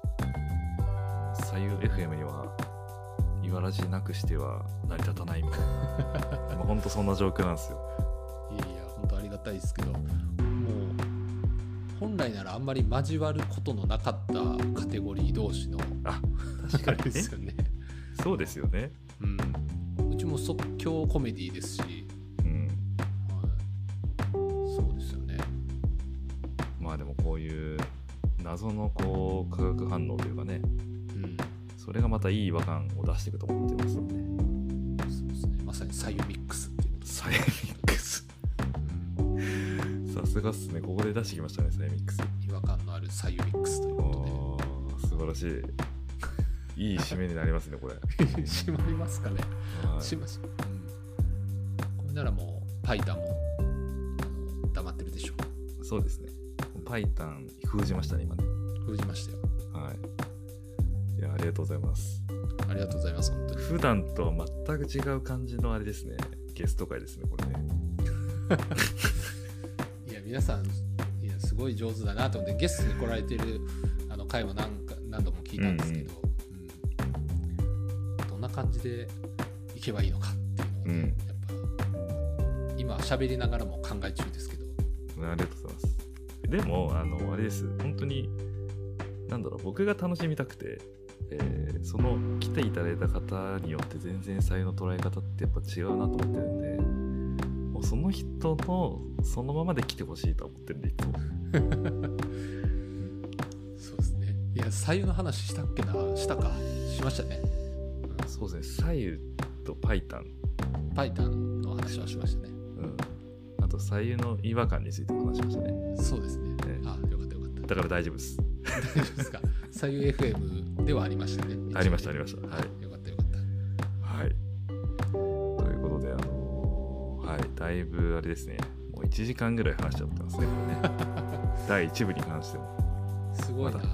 [SPEAKER 1] 左右 エフエム にはいわらじなくしては成り立たないみたいなほんとそんな状況なんですよ。
[SPEAKER 2] いやいや本当ありがたいですけど、もう本来ならあんまり交わることのなかったカテゴリー同士の
[SPEAKER 1] あ確かに、ね、
[SPEAKER 2] ですよね。
[SPEAKER 1] そうですよね、
[SPEAKER 2] うん、うちも即興コメディですし、うん、はい、そうですよね。
[SPEAKER 1] まあでも謎のこう化学反応というかね、
[SPEAKER 2] うん、
[SPEAKER 1] それがまたいい違和感を出していくと思ってますので、
[SPEAKER 2] そうですね、まさに左右ミックスっていうことです
[SPEAKER 1] 左右ミックスさすがっすね、ここで出してきましたね、左右ミックス。
[SPEAKER 2] 違和感のある左右ミックスということで、
[SPEAKER 1] 素晴らしい、いい締めになりますねこれ
[SPEAKER 2] 締まりますかね、はい、します、うん、これならもうパイタンも黙ってるでしょう。
[SPEAKER 1] そうですね、パイタン封じましたね今ね。
[SPEAKER 2] 封じましたよ。
[SPEAKER 1] はい。いや、ありがとうございます。
[SPEAKER 2] ありがとうございます。本当に。
[SPEAKER 1] 普段とは全く違う感じのあれですね。ゲスト会ですね、これね。
[SPEAKER 2] いや、皆さん、いや、すごい上手だなと思って、ゲストに来られてるあの回も何か何度も聞いたんですけど、うんうん、どんな感じでいけばいいのかっていうのを、ね、うん、やっぱ今喋りながらも考え中ですけど。
[SPEAKER 1] ありがとうございます。でもあのあれです、本当になんだろう、僕が楽しみたくて、えー、その来ていただいた方によって全然才能捉え方ってやっぱ違うなと思ってるんで、もうその人のそのままで来てほしいと思ってるんで、いつも
[SPEAKER 2] そうですね。いや、左右の話したっけな、したかしましたね、
[SPEAKER 1] うん、そうですね、左右とパイタン
[SPEAKER 2] パイタンの話はしましたね、
[SPEAKER 1] うん、あと左右の違和感についても話しましたね。
[SPEAKER 2] そうですね、ね、あ、よかったよかった。
[SPEAKER 1] だから大丈夫です。
[SPEAKER 2] 大丈夫ですか。左右 エフエム ではありましたね。
[SPEAKER 1] ありましたありました。はい。
[SPEAKER 2] よかったよかった。
[SPEAKER 1] はい。ということで、あのー、はい、だいぶあれですね。もういちじかんぐらい話しちゃってますね、これね。だいいち部に関しても。
[SPEAKER 2] すごいな。ま、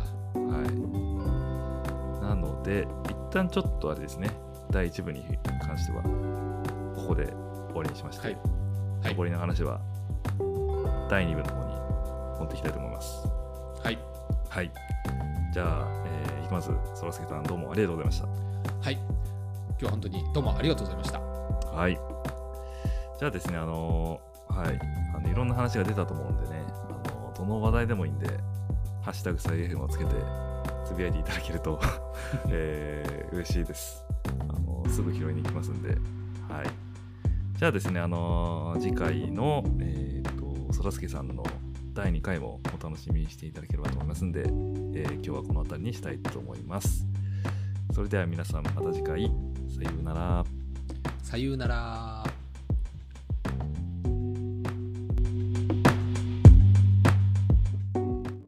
[SPEAKER 1] はい。なので、一旦ちょっとあれですね。だいいち部に関してはここで終わりにしまして、はいはい、残りの話はだいに部の方に持っていきたいと思います。
[SPEAKER 2] はい
[SPEAKER 1] はい。じゃあ、えー、ひとまずそらすけさんどうもありがとうございました。
[SPEAKER 2] はい。今日は本当にどうもありがとうございました。
[SPEAKER 1] はい。じゃあですね、あのー、はい、あのいろんな話が出たと思うんでね、あのー、どの話題でもいいんで、ハッシュタグサイエフエムをつけてつぶやいていただけると、えー、嬉しいです。あのー、すぐ拾いに行きますんで、はい。じゃあですね、あのー、次回の、えーと、そらすけさんのだいにかいもお楽しみにしていただければと思いますんで、えー、今日はこの辺りにしたいと思います。それでは皆さんまた次回、さようなら。
[SPEAKER 2] さようなら。